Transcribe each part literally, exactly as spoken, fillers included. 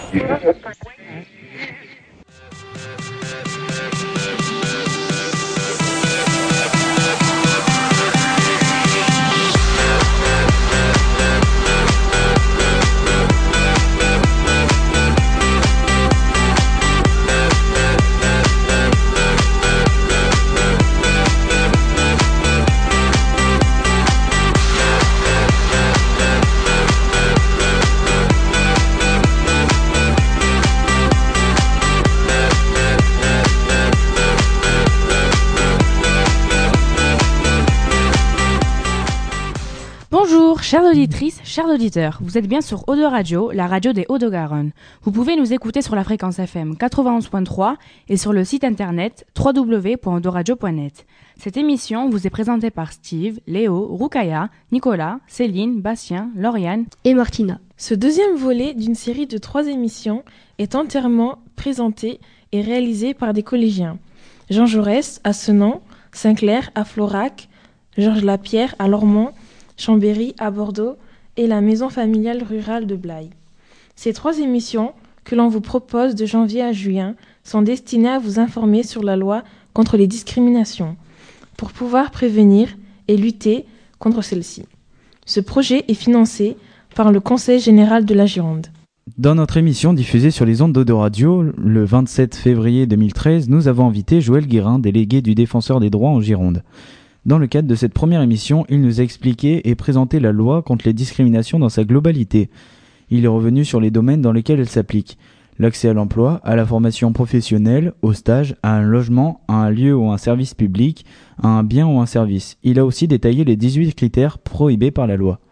Chères auditrices, chers auditeurs, vous êtes bien sur Eau de Radio, la radio des Hauts-de-Garonne. Vous pouvez nous écouter sur la fréquence F M quatre-vingt-onze point trois et sur le site internet w w w point audoradio point net. Cette émission vous est présentée par Steve, Léo, Roukaya, Nicolas, Céline, Bastien, Lauriane et Martina. Ce deuxième volet d'une série de trois émissions est entièrement présenté et réalisé par des collégiens. Jean Jaurès à Senan, Saint-Clair à Florac, Georges Lapierre à Lormont, Chambéry à Bordeaux et la maison familiale rurale de Blaye. Ces trois émissions que l'on vous propose de janvier à juin sont destinées à vous informer sur la loi contre les discriminations pour pouvoir prévenir et lutter contre celles-ci. Ce projet est financé par le Conseil général de la Gironde. Dans notre émission diffusée sur les ondes d'Eau de Radio, le vingt-sept février deux mille treize, nous avons invité Joël Guérin, délégué du Défenseur des droits en Gironde. Dans le cadre de cette première émission, il nous a expliqué et présenté la loi contre les discriminations dans sa globalité. Il est revenu sur les domaines dans lesquels elle s'applique. L'accès à l'emploi, à la formation professionnelle, au stage, à un logement, à un lieu ou un service public, à un bien ou un service. Il a aussi détaillé les dix-huit critères prohibés par la loi.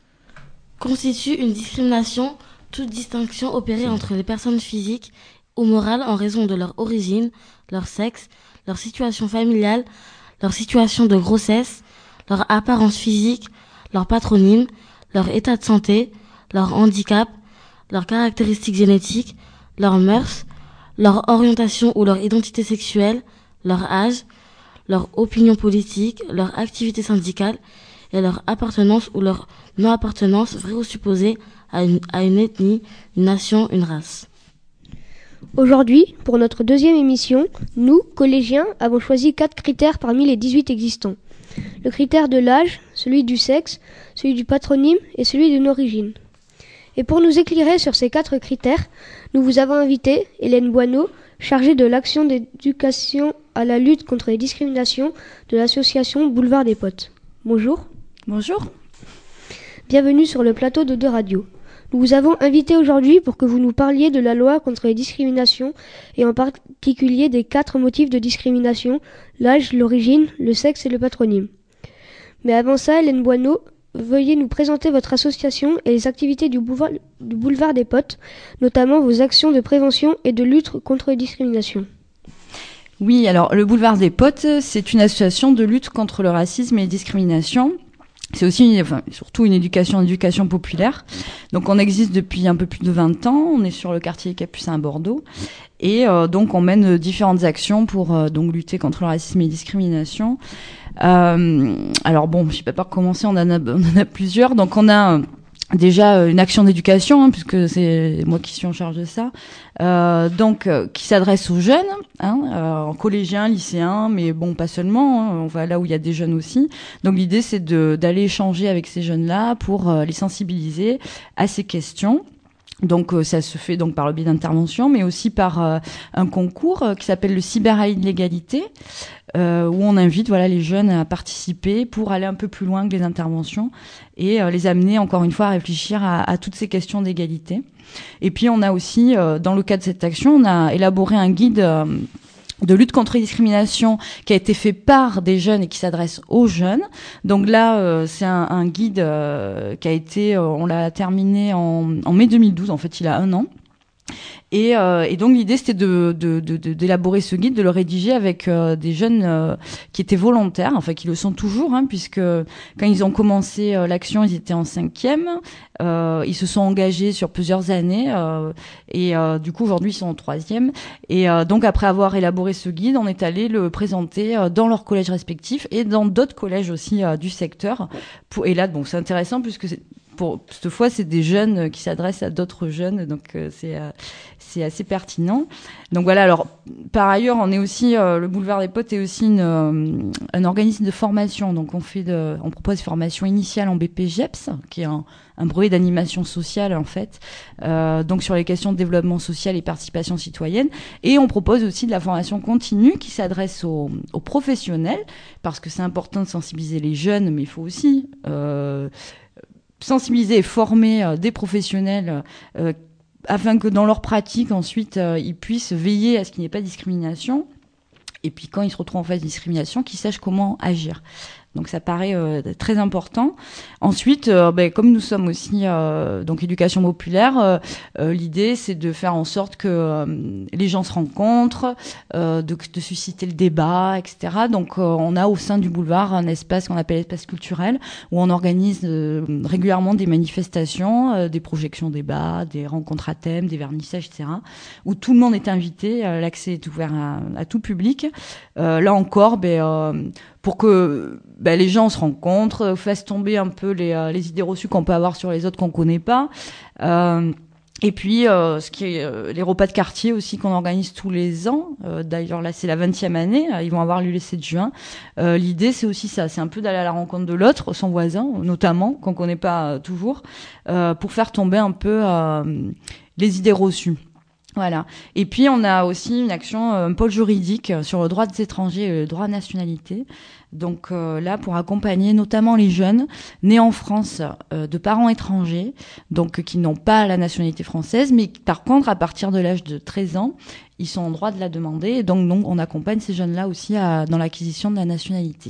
Constitue une discrimination toute distinction opérée entre les personnes physiques ou morales en raison de leur origine, leur sexe, leur situation familiale, leur situation de grossesse, leur apparence physique, leur patronyme, leur état de santé, leur handicap, leurs caractéristiques génétiques, leurs mœurs, leur orientation ou leur identité sexuelle, leur âge, leur opinion politique, leur activité syndicale et leur appartenance ou leur non-appartenance vraie ou supposée à une, à une ethnie, une nation, une race. Aujourd'hui, pour notre deuxième émission, nous, collégiens, avons choisi quatre critères parmi les dix-huit existants. Le critère de l'âge, celui du sexe, celui du patronyme et celui d'une origine. Et pour nous éclairer sur ces quatre critères, nous vous avons invité Hélène Boineau, chargée de l'action d'éducation à la lutte contre les discriminations de l'association Boulevard des Potes. Bonjour. Bonjour. Bienvenue sur le plateau de Deux Radio. Nous vous avons invité aujourd'hui pour que vous nous parliez de la loi contre les discriminations et en particulier des quatre motifs de discrimination, l'âge, l'origine, le sexe et le patronyme. Mais avant ça, Hélène Boineau, veuillez nous présenter votre association et les activités du boulevard, du boulevard des Potes, notamment vos actions de prévention et de lutte contre les discriminations. Oui, alors le boulevard des Potes, c'est une association de lutte contre le racisme et les discriminations. C'est aussi, une, enfin, surtout une éducation, une éducation populaire. Donc, on existe depuis un peu plus de vingt ans. On est sur le quartier Capucin à Bordeaux. Et euh, donc, on mène différentes actions pour euh, donc lutter contre le racisme et les discriminations. Euh, alors bon, je ne sais pas par commencer, on en a, on en a plusieurs. Donc, on a... Euh, Déjà une action d'éducation, hein, puisque c'est moi qui suis en charge de ça, euh, donc euh, qui s'adresse aux jeunes, hein, euh, collégiens, lycéens, mais bon pas seulement, hein, on va là où il y a des jeunes aussi. Donc l'idée c'est de d'aller échanger avec ces jeunes-là pour euh, les sensibiliser à ces questions. Donc euh, ça se fait donc par le biais d'interventions, mais aussi par euh, un concours euh, qui s'appelle le Cyber à l'égalité, euh, où on invite voilà les jeunes à participer pour aller un peu plus loin que les interventions et euh, les amener encore une fois à réfléchir à, à toutes ces questions d'égalité. Et puis on a aussi, euh, dans le cadre de cette action, on a élaboré un guide euh, de lutte contre les discriminations qui a été fait par des jeunes et qui s'adresse aux jeunes. Donc là, euh, c'est un, un guide euh, qui a été, euh, on l'a terminé en, en mai deux mille douze, en fait il a un an. Et, euh, et donc l'idée c'était de, de, de, de d'élaborer ce guide, de le rédiger avec euh, des jeunes euh, qui étaient volontaires, enfin qui le sont toujours, hein, puisque quand ils ont commencé euh, l'action, ils étaient en cinquième, euh, ils se sont engagés sur plusieurs années euh, et euh, du coup aujourd'hui ils sont en troisième. Et euh, donc après avoir élaboré ce guide, on est allé le présenter euh, dans leurs collèges respectifs et dans d'autres collèges aussi euh, du secteur. Pour, et là bon c'est intéressant puisque c'est pour cette fois, c'est des jeunes qui s'adressent à d'autres jeunes, donc euh, c'est euh, c'est assez pertinent. Donc voilà. Alors par ailleurs, on est aussi euh, le Boulevard des Potes est aussi une, euh, un organisme de formation. Donc on fait de, on propose des formations initiales en B P G E P S, qui est un, un brevet d'animation sociale en fait. Euh, donc sur les questions de développement social et participation citoyenne. Et on propose aussi de la formation continue qui s'adresse aux, aux professionnels, parce que c'est important de sensibiliser les jeunes, mais il faut aussi euh, sensibiliser et former euh, des professionnels euh, afin que dans leur pratique, ensuite, euh, ils puissent veiller à ce qu'il n'y ait pas de discrimination. Et puis, quand ils se retrouvent en face de discrimination, qu'ils sachent comment agir. Donc, ça paraît euh, très important. Ensuite, euh, ben, comme nous sommes aussi euh, donc éducation populaire, euh, euh, l'idée, c'est de faire en sorte que euh, les gens se rencontrent, euh, de, de susciter le débat, et cetera. Donc, euh, on a au sein du boulevard un espace qu'on appelle espace culturel, où on organise euh, régulièrement des manifestations, euh, des projections débats, des rencontres à thème, des vernissages, et cetera, où tout le monde est invité. Euh, l'accès est ouvert à, à tout public. Euh, là encore, ben, euh, pour que ben, les gens se rencontrent, fassent tomber un peu les, euh, les idées reçues qu'on peut avoir sur les autres qu'on connaît pas. Euh, et puis, euh, ce qui est euh, les repas de quartier aussi qu'on organise tous les ans. Euh, d'ailleurs, là, c'est la vingtième année. Ils vont avoir lieu le sept juin. Euh, l'idée, c'est aussi ça. C'est un peu d'aller à la rencontre de l'autre, son voisin, notamment, qu'on connaît pas euh, toujours, euh, pour faire tomber un peu euh, les idées reçues. Voilà. Et puis, on a aussi une action, un pôle juridique sur le droit des étrangers et le droit à nationalité. Donc euh, là, pour accompagner notamment les jeunes nés en France euh, de parents étrangers, donc qui n'ont pas la nationalité française, mais par contre, à partir de l'âge de treize ans, ils sont en droit de la demander. Et donc, donc on accompagne ces jeunes-là aussi à, dans l'acquisition de la nationalité.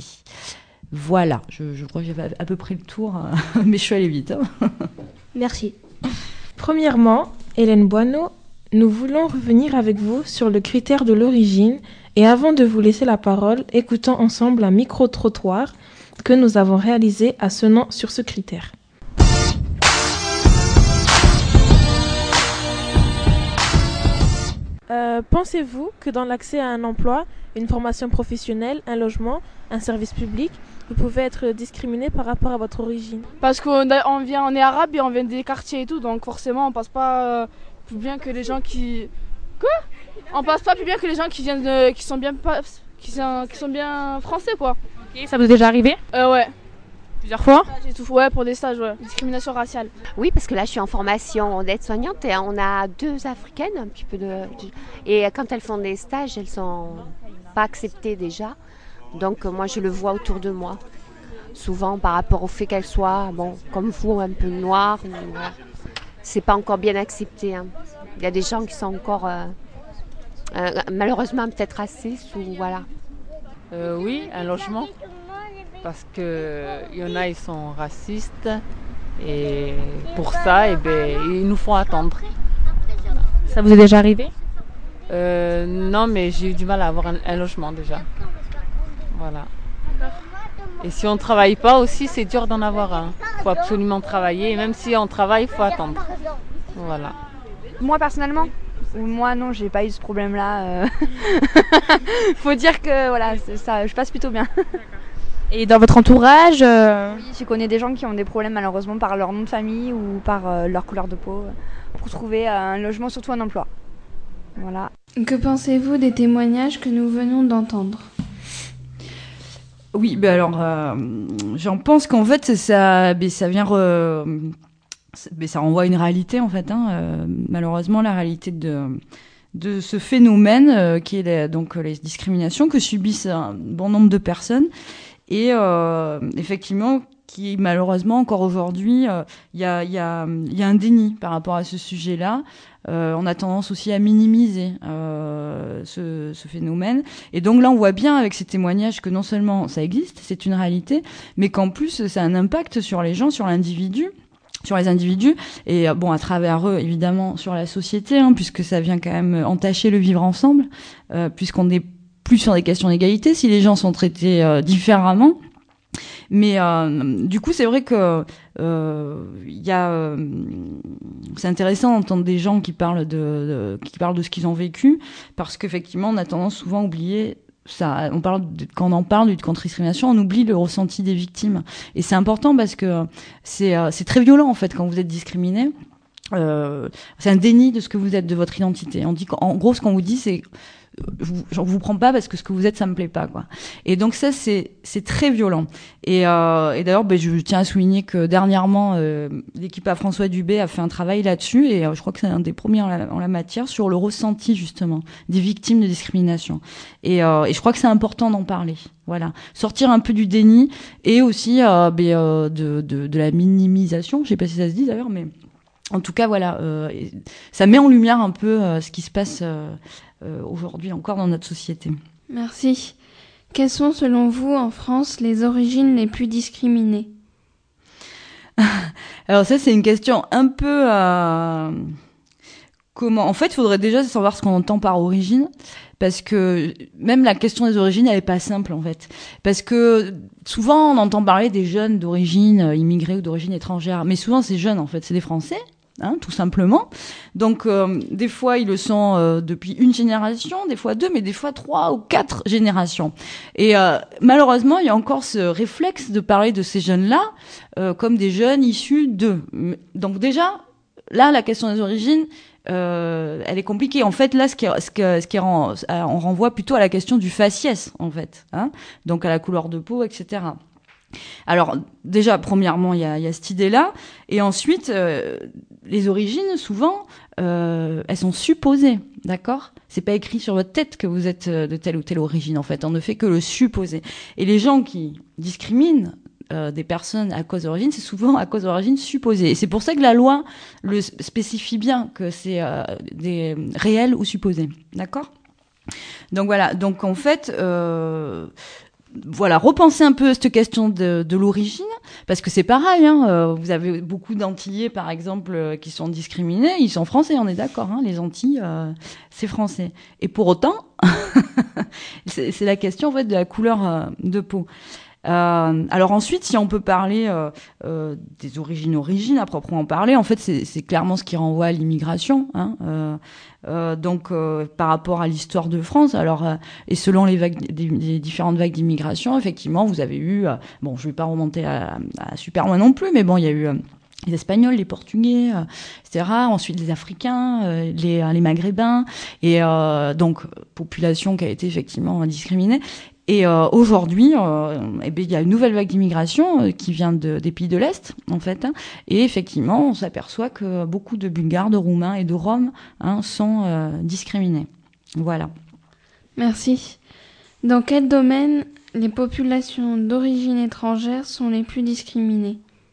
Voilà. Je, je crois que j'ai à peu près le tour, mais je suis allée vite. Hein. Merci. Premièrement, Hélène Boineau, nous voulons revenir avec vous sur le critère de l'origine et avant de vous laisser la parole, écoutons ensemble un micro-trottoir que nous avons réalisé à Senan sur ce critère. Euh, pensez-vous que dans l'accès à un emploi, une formation professionnelle, un logement, un service public, vous pouvez être discriminé par rapport à votre origine? Parce qu'on a- on vient, on est arabe et on vient des quartiers et tout, donc forcément on passe pas euh, plus bien que les gens qui... Quoi? On passe pas plus bien que les gens qui viennent de... qui sont bien pas... qui sont, qui sont bien français quoi. Ok, ça vous est déjà arrivé? Euh ouais. Plusieurs fois? J'ai tout ouais pour des stages ouais. Discrimination raciale. Oui, parce que là, je suis en formation d'aide-soignante et on a deux Africaines, un petit peu de... Et quand elles font des stages, elles sont pas acceptées déjà. Donc moi, je le vois autour de moi. Souvent, par rapport au fait qu'elles soient, bon, comme vous, un peu noires. Voilà. C'est pas encore bien accepté. Hein. Il y a des gens qui sont encore, euh, euh, malheureusement, peut-être racistes ou voilà. Euh, oui, un logement. Parce que il y en a, ils sont racistes. Et pour ça, eh ben, ils nous font attendre. Ça vous est déjà arrivé? Euh, non, mais j'ai eu du mal à avoir un, un logement déjà. Voilà. Et si on ne travaille pas aussi, c'est dur d'en avoir un. Il faut absolument travailler. Et même si on travaille, il faut attendre. Voilà. Moi, personnellement, moi, non, j'ai pas eu ce problème-là. Euh... faut dire que voilà, c'est ça, je passe plutôt bien. Et dans votre entourage euh... Oui, je connais des gens qui ont des problèmes malheureusement par leur nom de famille ou par euh, leur couleur de peau pour trouver un logement, surtout un emploi. Voilà. Que pensez-vous des témoignages que nous venons d'entendre ? Oui, ben alors, euh, j'en pense qu'en fait, ça, ben ça vient, re, ben ça renvoie à une réalité en fait. Hein, euh, malheureusement, la réalité de de ce phénomène euh, qui est les, donc les discriminations que subissent un bon nombre de personnes et euh, effectivement qui malheureusement encore aujourd'hui, il euh, y a il y a il y a un déni par rapport à ce sujet-là. Euh, on a tendance aussi à minimiser euh, ce, ce phénomène. Et donc là, on voit bien avec ces témoignages que non seulement ça existe, c'est une réalité, mais qu'en plus, ça a un impact sur les gens, sur l'individu, sur les individus, et bon, à travers eux, évidemment, sur la société, hein, puisque ça vient quand même entacher le vivre ensemble, euh, puisqu'on n'est plus sur des questions d'égalité, si les gens sont traités euh, différemment. Mais euh, du coup, c'est vrai que euh, y a, euh, c'est intéressant d'entendre des gens qui parlent de, de qui parlent de ce qu'ils ont vécu, parce qu'effectivement, on a tendance souvent à oublier ça, on parle de, quand on en parle de lutte contre discrimination, on oublie le ressenti des victimes. Et c'est important parce que c'est, euh, c'est très violent en fait quand vous êtes discriminé. Euh, c'est un déni de ce que vous êtes, de votre identité. On dit qu'en gros, ce qu'on vous dit, c'est je vous, je vous prends pas parce que ce que vous êtes, ça me plaît pas, quoi. Et donc ça, c'est c'est très violent. Et, euh, et d'ailleurs, ben, je tiens à souligner que dernièrement, euh, l'équipe à François Dubé a fait un travail là-dessus, et euh, je crois que c'est un des premiers en la, en la matière, sur le ressenti justement des victimes de discrimination. Et, euh, et je crois que c'est important d'en parler. Voilà, sortir un peu du déni et aussi euh, ben, euh, de, de de la minimisation. Je sais pas si ça se dit d'ailleurs, mais en tout cas, voilà, euh, ça met en lumière un peu euh, ce qui se passe euh, euh, aujourd'hui encore dans notre société. Merci. Quelles sont, selon vous, en France, les origines les plus discriminées ? Alors ça, c'est une question un peu... Euh, comment ? En fait, il faudrait déjà savoir ce qu'on entend par origine, parce que même la question des origines, elle est pas simple, en fait. Parce que souvent, on entend parler des jeunes d'origine immigrée ou d'origine étrangère, mais souvent, ces jeunes, en fait, c'est des Français. Hein, tout simplement. Donc, euh, des fois, ils le sont euh, depuis une génération, des fois deux, mais des fois trois ou quatre générations. Et euh, malheureusement, il y a encore ce réflexe de parler de ces jeunes-là euh, comme des jeunes issus d'eux. Donc déjà, là, la question des origines, euh, elle est compliquée. En fait, là, ce qui, ce qui, ce qui rend, on renvoie plutôt à la question du faciès, en fait. Hein, donc à la couleur de peau, et cetera. Alors déjà, premièrement, il y a, y a cette idée-là, et ensuite, euh, les origines, souvent, euh, elles sont supposées, d'accord ? C'est pas écrit sur votre tête que vous êtes de telle ou telle origine, en fait. On ne fait que le supposer. Et les gens qui discriminent euh, des personnes à cause d'origine, c'est souvent à cause d'origine supposée. Et c'est pour ça que la loi le spécifie bien, que c'est euh, des réels ou supposés, d'accord ? Donc voilà. Donc en fait. Euh, Voilà, repensez un peu à cette question de, de l'origine, parce que c'est pareil, hein, euh, vous avez beaucoup d'Antillais, par exemple, euh, qui sont discriminés, ils sont français, on est d'accord, hein, les Antilles, euh, c'est français. Et pour autant, c'est, c'est la question en fait de la couleur euh, de peau. Euh, alors ensuite, si on peut parler euh, euh, des origines origines à proprement parler, en fait, c'est, c'est clairement ce qui renvoie à l'immigration. Hein, euh, euh, donc, euh, par rapport à l'histoire de France, alors euh, et selon les vagues, des, des différentes vagues d'immigration, effectivement, vous avez eu, euh, bon, je vais pas remonter à, à super loin non plus, mais bon, il y a eu euh, les Espagnols, les Portugais, euh, et cetera. Ensuite, les Africains, euh, les, les Maghrébins, et euh, donc population qui a été effectivement discriminée. Et euh, aujourd'hui, euh, eh bien, il y a une nouvelle vague d'immigration euh, qui vient de, des pays de l'Est, en fait. Hein, et effectivement, on s'aperçoit que beaucoup de Bulgares, de Roumains et de Roms hein, sont euh, discriminés. Voilà. Merci. Dans quel domaine les populations d'origine étrangère sont les plus discriminées ?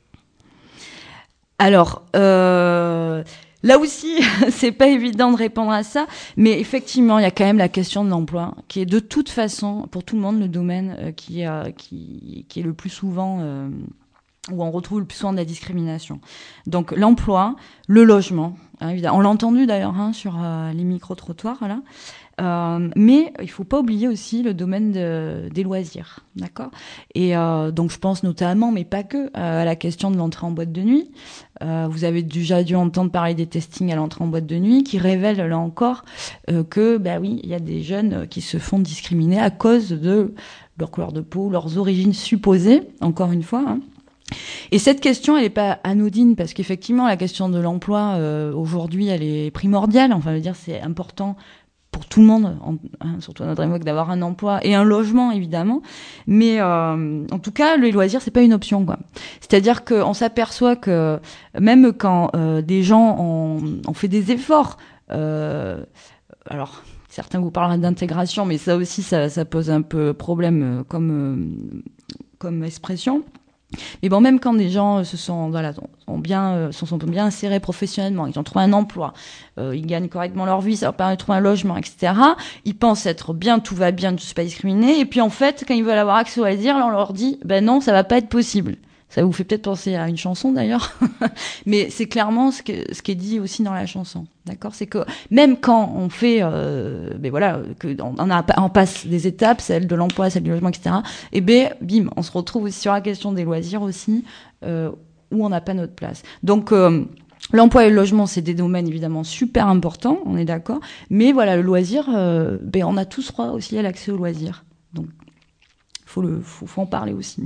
Alors, euh, là aussi, c'est pas évident de répondre à ça, mais effectivement, il y a quand même la question de l'emploi, qui est de toute façon, pour tout le monde, le domaine euh, qui, euh, qui, qui est le plus souvent, euh, où on retrouve le plus souvent de la discrimination. Donc, l'emploi, le logement, hein, évidemment. On l'a entendu d'ailleurs hein, sur euh, les micro-trottoirs, là. Euh, mais il faut pas oublier aussi le domaine de, des loisirs, d'accord ? Et euh, donc je pense notamment, mais pas que, euh, à la question de l'entrée en boîte de nuit. Euh, vous avez déjà dû entendre parler des testings à l'entrée en boîte de nuit, qui révèlent là encore euh, que, bah oui, il y a des jeunes qui se font discriminer à cause de leur couleur de peau, leurs origines supposées, encore une fois. Hein. Et cette question, elle n'est pas anodine parce qu'effectivement, la question de l'emploi euh, aujourd'hui, elle est primordiale. Enfin, je veux dire, c'est important pour tout le monde, en, hein, surtout à notre époque, d'avoir un emploi et un logement, évidemment. Mais euh, en tout cas, les loisirs, c'est pas une option, quoi. C'est-à-dire qu'on s'aperçoit que même quand euh, des gens ont, ont fait des efforts, euh, alors certains vous parleraient d'intégration, mais ça aussi, ça, ça pose un peu problème euh, comme euh, comme expression. Mais bon, même quand des gens se sont, voilà, sont bien, euh, sont, sont bien insérés professionnellement, ils ont trouvé un emploi, euh, ils gagnent correctement leur vie, ça leur permet de trouver un logement, et cetera. Ils pensent être bien, tout va bien, je ne suis pas discriminé. Et puis en fait, quand ils veulent avoir accès au loisir, là, on leur dit, ben non, ça va pas être possible. Ça vous fait peut-être penser à une chanson d'ailleurs, mais c'est clairement ce, que, ce qui est dit aussi dans la chanson, d'accord ? C'est que même quand on fait, euh, ben voilà, que on, on, a, on passe des étapes, celle de l'emploi, celle du logement, et cetera. Et ben, bim, on se retrouve aussi sur la question des loisirs aussi, euh, où on n'a pas notre place. Donc, euh, l'emploi et le logement, c'est des domaines évidemment super importants, on est d'accord. Mais voilà, le loisir, euh, ben, on a tous droit aussi à l'accès au loisir. Donc, il faut, faut, faut en parler aussi.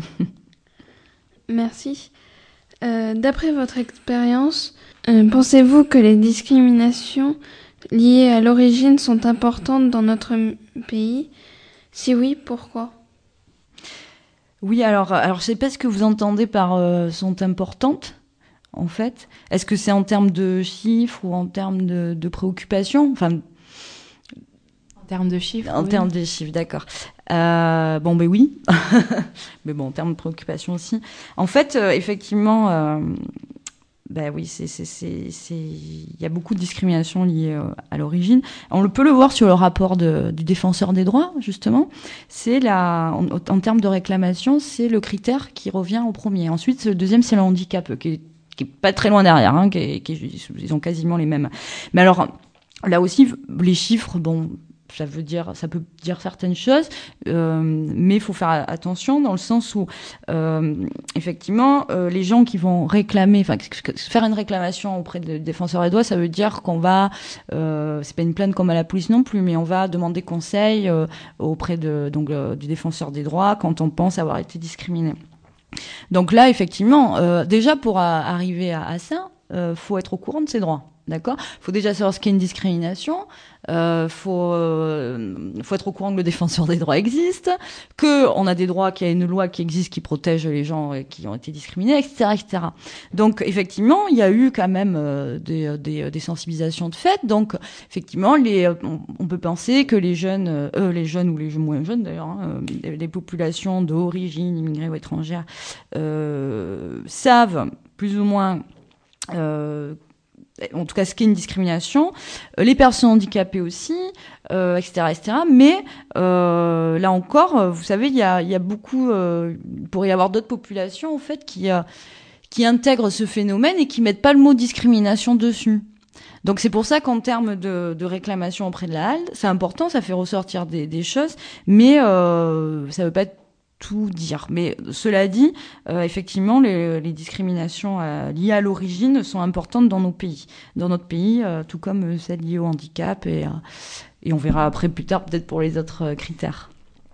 Merci. Euh, d'après votre expérience, euh, pensez-vous que les discriminations liées à l'origine sont importantes dans notre m- pays ? Si oui, pourquoi ? Oui, alors, alors je sais pas ce que vous entendez par euh, sont importantes, en fait. Est-ce que c'est en termes de chiffres ou en termes de, de préoccupations ? Enfin, en termes de chiffres. En oui. termes de chiffres, d'accord. Euh, bon, ben oui. Mais bon, en termes de préoccupations aussi. En fait, euh, effectivement, euh, ben oui, c'est, c'est, c'est, c'est, il y a beaucoup de discrimination liée euh, à l'origine. On peut le voir sur le rapport de, du défenseur des droits, justement. C'est la, en, en termes de réclamation, c'est le critère qui revient au premier. Ensuite, le deuxième, c'est le handicap, qui est, qui est pas très loin derrière, hein, qui est, qui est, ils ont quasiment les mêmes. Mais alors, là aussi, les chiffres, bon, ça veut dire, ça peut dire certaines choses, euh, mais il faut faire attention dans le sens où, euh, effectivement, euh, les gens qui vont réclamer, enfin, faire une réclamation auprès de défenseur des droits, ça veut dire qu'on va, euh, c'est pas une plainte comme à la police non plus, mais on va demander conseil euh, auprès de, donc, euh, du défenseur des droits quand on pense avoir été discriminé. Donc là, effectivement, euh, déjà pour a, arriver à, à ça, euh, faut être au courant de ses droits. D'accord ? Il faut déjà savoir ce qu'est une discrimination. Il euh, faut, euh, faut être au courant que le défenseur des droits existe, qu'on a des droits, qu'il y a une loi qui existe qui protège les gens qui ont été discriminés, et cetera, et cetera. Donc, effectivement, il y a eu quand même euh, des, des, des sensibilisations de fait. Donc, effectivement, les, on, on peut penser que les jeunes, euh, les jeunes ou les moins jeunes d'ailleurs, hein, les, les populations d'origine immigrée ou étrangère euh, savent plus ou moins euh, en tout cas ce qu'est une discrimination, euh, les personnes handicapées aussi, euh, et cetera, et cetera. Mais euh, là encore, vous savez, il y a, y a beaucoup, euh, il pourrait y avoir d'autres populations en fait qui, euh, qui intègrent ce phénomène et qui mettent pas le mot discrimination dessus. Donc c'est pour ça qu'en termes de, de réclamation auprès de la H A L D, c'est important, ça fait ressortir des, des choses, mais euh, ça veut pas être tout dire. Mais cela dit, euh, effectivement, les, les discriminations euh, liées à l'origine sont importantes dans nos pays, dans notre pays, euh, tout comme celles liées au handicap, et, euh, et on verra après plus tard peut-être pour les autres euh, critères.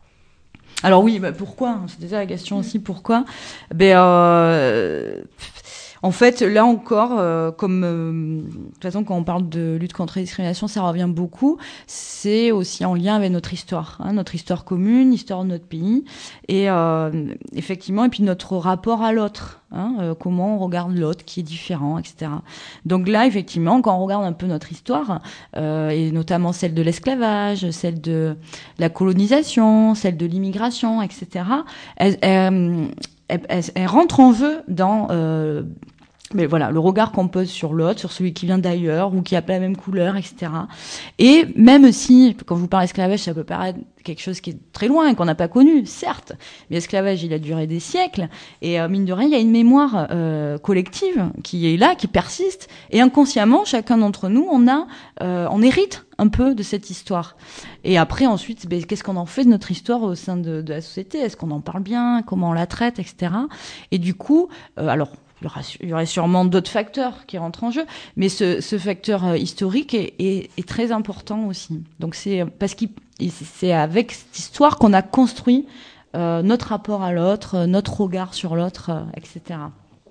Alors oui, bah pourquoi ? C'est déjà la question aussi, pourquoi ? Ben, euh, en fait, là encore, euh, comme euh, de toute façon, quand on parle de lutte contre la discrimination, ça revient beaucoup. C'est aussi en lien avec notre histoire, hein, notre histoire commune, l'histoire de notre pays, et euh, effectivement, et puis notre rapport à l'autre, hein, euh, comment on regarde l'autre qui est différent, et cetera. Donc là, effectivement, quand on regarde un peu notre histoire, euh, et notamment celle de l'esclavage, celle de la colonisation, celle de l'immigration, et cetera, elle, elle, elle, elle, elle rentre en jeu dans euh, mais voilà, le regard qu'on pose sur l'autre, sur celui qui vient d'ailleurs ou qui a pas la même couleur, et cetera. Et même si, quand je vous parle d'esclavage, ça peut paraître quelque chose qui est très loin, qu'on n'a pas connu, certes, mais l'esclavage, il a duré des siècles, et euh, mine de rien, il y a une mémoire euh, collective qui est là, qui persiste, et inconsciemment, chacun d'entre nous, on a, euh, on hérite un peu de cette histoire. Et après, ensuite, ben, qu'est-ce qu'on en fait de notre histoire au sein de, de la société ? Est-ce qu'on en parle bien ? Comment on la traite, et cetera. Et du coup, euh, alors, il y aura, il y aurait sûrement d'autres facteurs qui rentrent en jeu, mais ce, ce facteur euh, historique est, est, est très important aussi. Donc c'est parce qu'il c'est avec cette histoire qu'on a construit euh, notre rapport à l'autre, notre regard sur l'autre, euh, et cetera.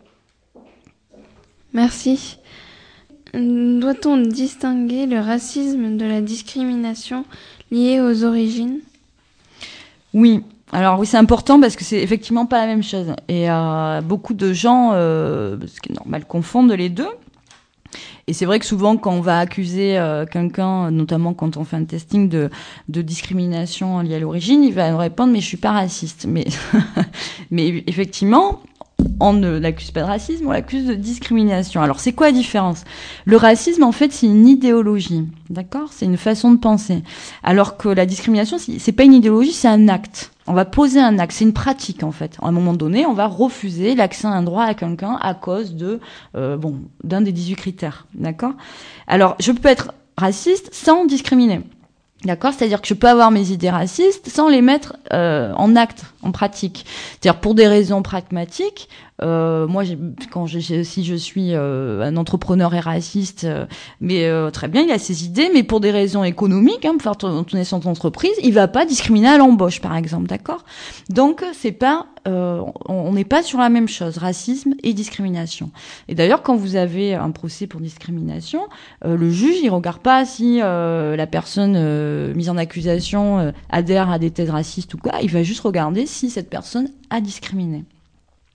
Merci. Doit-on distinguer le racisme de la discrimination liée aux origines ? Oui. Alors oui, c'est important parce que c'est effectivement pas la même chose. Et euh, beaucoup de gens, euh, ce qui est normal, confondent les deux. Et c'est vrai que souvent, quand on va accuser euh, quelqu'un, notamment quand on fait un testing de, de discrimination liée à l'origine, il va nous répondre « mais je suis pas raciste ». Mais, mais effectivement, on ne l'accuse pas de racisme, on l'accuse de discrimination. Alors, c'est quoi la différence ? Le racisme, en fait, c'est une idéologie, d'accord ? C'est une façon de penser. Alors que la discrimination, c'est pas une idéologie, c'est un acte. On va poser un acte, c'est une pratique, en fait. À un moment donné, on va refuser l'accès à un droit à quelqu'un à cause de, euh, bon, d'un des dix-huit critères, d'accord ? Alors, je peux être raciste sans discriminer. D'accord, c'est-à-dire que je peux avoir mes idées racistes sans les mettre euh, en acte, en pratique. C'est-à-dire pour des raisons pragmatiques, Euh, moi, j'ai, quand j'ai, si je suis euh, un entrepreneur et raciste, euh, mais euh, très bien, il a ses idées, mais pour des raisons économiques, hein, pour faire tourner son entreprise, il va pas discriminer à l'embauche, par exemple, d'accord ? Donc, c'est pas, euh, on n'est pas sur la même chose, racisme et discrimination. Et d'ailleurs, quand vous avez un procès pour discrimination, euh, le juge, il regarde pas si euh, la personne euh, mise en accusation euh, adhère à des thèses racistes ou quoi. Il va juste regarder si cette personne a discriminé. D'accord ?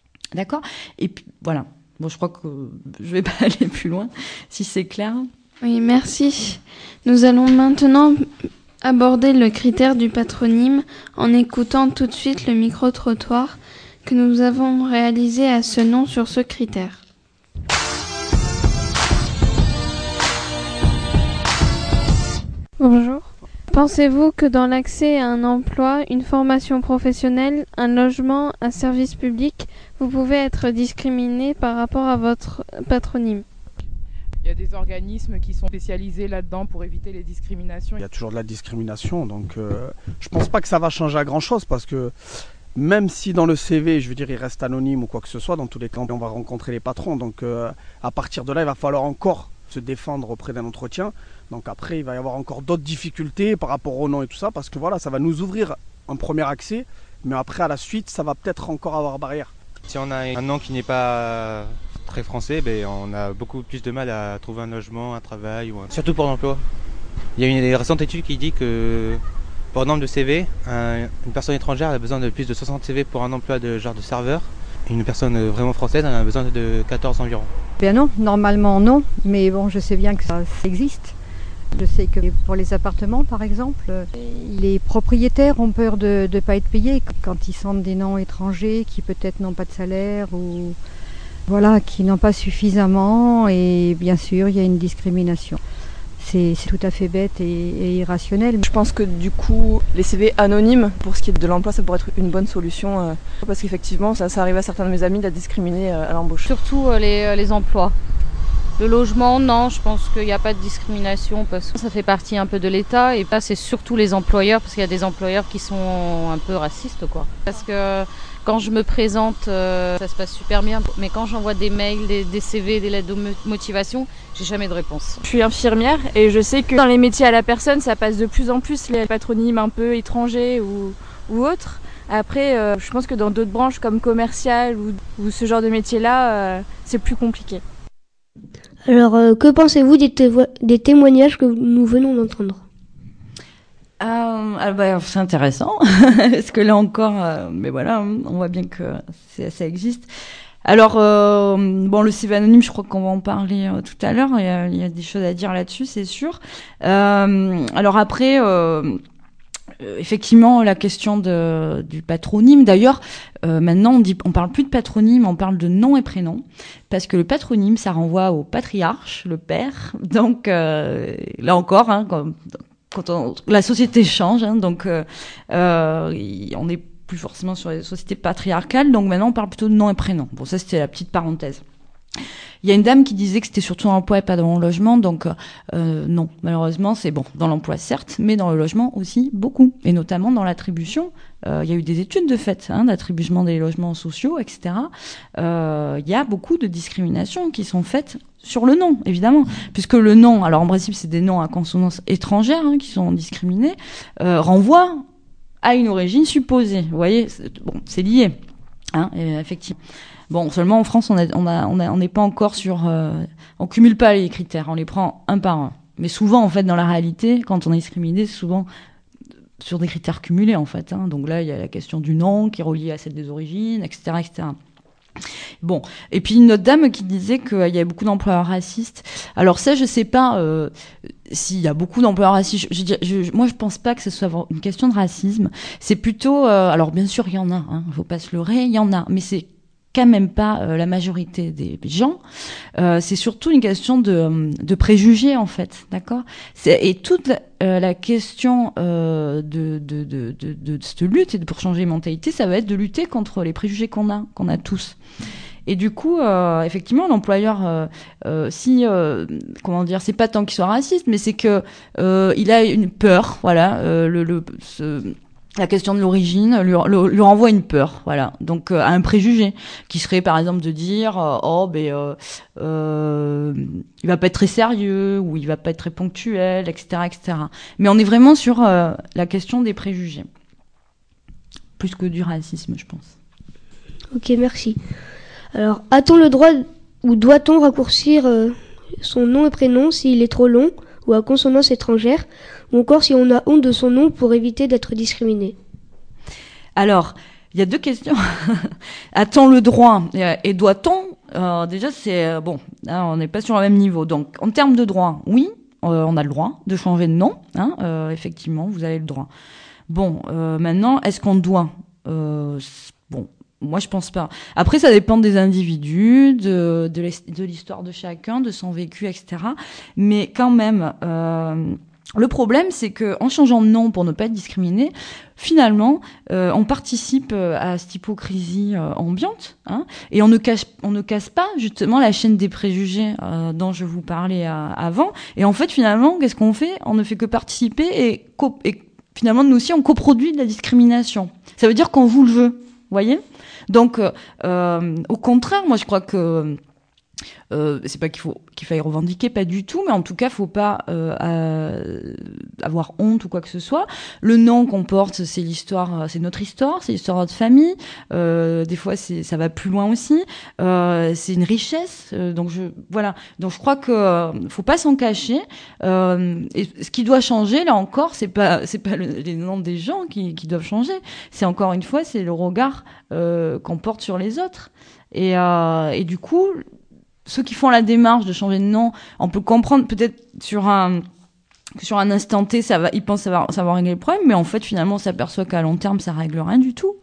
Et puis, voilà. Bon, je crois que je vais pas aller plus loin, si c'est clair. Oui, merci. Nous allons maintenant aborder le critère du patronyme en écoutant tout de suite le micro-trottoir que nous avons réalisé à ce nom sur ce critère. Bonjour. Pensez-vous que dans l'accès à un emploi, une formation professionnelle, un logement, un service public, vous pouvez être discriminé par rapport à votre patronyme ? Il y a des organismes qui sont spécialisés là-dedans pour éviter les discriminations. Il y a toujours de la discrimination, donc euh, je pense pas que ça va changer à grand-chose parce que même si dans le C V, je veux dire, il reste anonyme ou quoi que ce soit, dans tous les cas, on va rencontrer les patrons. Donc euh, à partir de là, il va falloir encore se défendre auprès d'un entretien. Donc après, il va y avoir encore d'autres difficultés par rapport au nom et tout ça, parce que voilà, ça va nous ouvrir un premier accès, mais après, à la suite, ça va peut-être encore avoir barrière. Si on a un nom qui n'est pas très français, ben, on a beaucoup plus de mal à trouver un logement, un travail, ou un... surtout pour l'emploi. Il y a une récente étude qui dit que pour le nombre de C V, un, une personne étrangère a besoin de plus de soixante C V pour un emploi de genre de serveur. Une personne vraiment française en a besoin de quatorze environ. Ben non, normalement non, mais bon, je sais bien que ça, ça existe. Je sais que pour les appartements, par exemple, les propriétaires ont peur de ne pas être payés quand ils sentent des noms étrangers qui peut-être n'ont pas de salaire ou voilà, qui n'ont pas suffisamment. Et bien sûr, il y a une discrimination. C'est, c'est tout à fait bête et, et irrationnel. Je pense que du coup, les C V anonymes, pour ce qui est de l'emploi, ça pourrait être une bonne solution. Euh, parce qu'effectivement, ça, ça arrive à certains de mes amis d'être discriminés euh, à l'embauche. Surtout euh, les, euh, les emplois. Le logement, non, je pense qu'il n'y a pas de discrimination parce que ça fait partie un peu de l'État. Et là, c'est surtout les employeurs, parce qu'il y a des employeurs qui sont un peu racistes, quoi. Parce que quand je me présente, euh, ça se passe super bien. Mais quand j'envoie des mails, des, des C V, des lettres de motivation, j'ai jamais de réponse. Je suis infirmière et je sais que dans les métiers à la personne, ça passe de plus en plus les patronymes un peu étrangers ou, ou autres. Après, euh, je pense que dans d'autres branches comme commercial ou, ou ce genre de métier-là, euh, c'est plus compliqué. Alors, euh, que pensez-vous des, tévo- des témoignages que nous venons d'entendre ? Euh, ah bah, c'est intéressant, parce que là encore, euh, mais voilà, on voit bien que c'est, ça existe. Alors, euh, bon, le C V anonyme, je crois qu'on va en parler euh, tout à l'heure, il y, a, il y a des choses à dire là-dessus, c'est sûr. Euh, alors après... Euh, effectivement, la question de, du patronyme. D'ailleurs, euh, maintenant, on dit, on parle plus de patronyme, on parle de nom et prénom, parce que le patronyme, ça renvoie au patriarche, le père. Donc, euh, là encore, hein, quand, quand on, la société change, hein, donc euh, euh, on n'est plus forcément sur les sociétés patriarcales. Donc maintenant, on parle plutôt de nom et prénom. Bon, ça, c'était la petite parenthèse. Il y a une dame qui disait que c'était surtout dans l'emploi et pas dans le logement, donc euh, non, malheureusement, c'est bon, dans l'emploi certes, mais dans le logement aussi beaucoup, et notamment dans l'attribution. Euh, il y a eu des études de fait, hein, d'attribution des logements sociaux, et cetera. Euh, il y a beaucoup de discriminations qui sont faites sur le nom, évidemment, puisque le nom, alors en principe, c'est des noms à consonance étrangère hein, qui sont discriminés, euh, renvoie à une origine supposée. Vous voyez, c'est, bon, c'est lié, hein, effectivement. Bon, seulement en France, on a, on a, on a, on n'est pas encore sur, euh, on cumule pas les critères, on les prend un par un. Mais souvent, en fait, dans la réalité, quand on est discriminé, c'est souvent sur des critères cumulés, en fait. Hein. Donc là, il y a la question du nom qui est reliée à celle des origines, et cetera, et cetera. Bon, et puis une autre dame qui disait qu'il y avait beaucoup d'employeurs racistes. Alors ça, je sais pas euh, s'il y a beaucoup d'employeurs racistes. Je, je, je, moi, je pense pas que ce soit une question de racisme. C'est plutôt, euh, alors bien sûr, il y en a. Hein, faut pas se leurrer, il y en a, mais c'est quand même pas euh, la majorité des gens. Euh, c'est surtout une question de, de préjugés en fait, d'accord. C'est, et toute la, euh, la question euh, de, de, de, de, de, de cette lutte et de, pour changer les mentalités, ça va être de lutter contre les préjugés qu'on a, qu'on a tous. Et du coup, euh, effectivement, l'employeur, euh, euh, si, euh, comment dire, c'est pas tant qu'il soit raciste, mais c'est que euh, il a une peur, voilà, euh, le, le ce, la question de l'origine lui, lui, lui renvoie une peur, voilà, donc euh, à un préjugé qui serait par exemple de dire euh, oh ben euh, euh, il va pas être très sérieux ou il va pas être très ponctuel, et cetera, et cetera. Mais on est vraiment sur euh, la question des préjugés, plus que du racisme, je pense. Ok, merci. Alors, a-t-on le droit ou doit-on raccourcir euh, son nom et prénom s'il est trop long ou à consonance étrangère, ou encore si on a honte de son nom pour éviter d'être discriminé? Alors, il y a deux questions. A-t-on le droit et, et doit-on euh, Déjà, c'est euh, bon, hein, on n'est pas sur le même niveau. Donc, en termes de droit, oui, euh, on a le droit de changer de nom. Hein, euh, effectivement, vous avez le droit. Bon, euh, maintenant, est-ce qu'on doit euh, Bon, moi, je pense pas. Après, ça dépend des individus, de, de l'histoire de chacun, de son vécu, et cetera. Mais quand même, euh, le problème, c'est que en changeant de nom pour ne pas être discriminé, finalement, euh, on participe à cette hypocrisie euh, ambiante, hein, et on ne cache, on ne casse pas justement la chaîne des préjugés euh, dont je vous parlais euh, avant. Et en fait, finalement, qu'est-ce qu'on fait? On ne fait que participer et, co- et finalement, nous aussi, on coproduit de la discrimination. Ça veut dire qu'on vous le veut, voyez? Donc, euh, au contraire, moi, je crois que Euh, c'est pas qu'il faut qu'il faille revendiquer, pas du tout, mais en tout cas, faut pas euh, euh, avoir honte ou quoi que ce soit. Le nom qu'on porte, c'est l'histoire, c'est notre histoire, c'est l'histoire de notre famille. Euh, des fois, c'est ça va plus loin aussi. Euh, c'est une richesse. Euh, donc je voilà. Donc je crois que euh, faut pas s'en cacher. Euh, et ce qui doit changer, là encore, c'est pas c'est pas le, les noms des gens qui, qui doivent changer. C'est encore une fois, c'est le regard euh, qu'on porte sur les autres. Et, euh, et du coup, ceux qui font la démarche de changer de nom, on peut comprendre peut-être sur un sur un instant T, ça va, ils pensent ça va, ça va régler le problème, mais en fait finalement, on s'aperçoit qu'à long terme, ça règle rien du tout,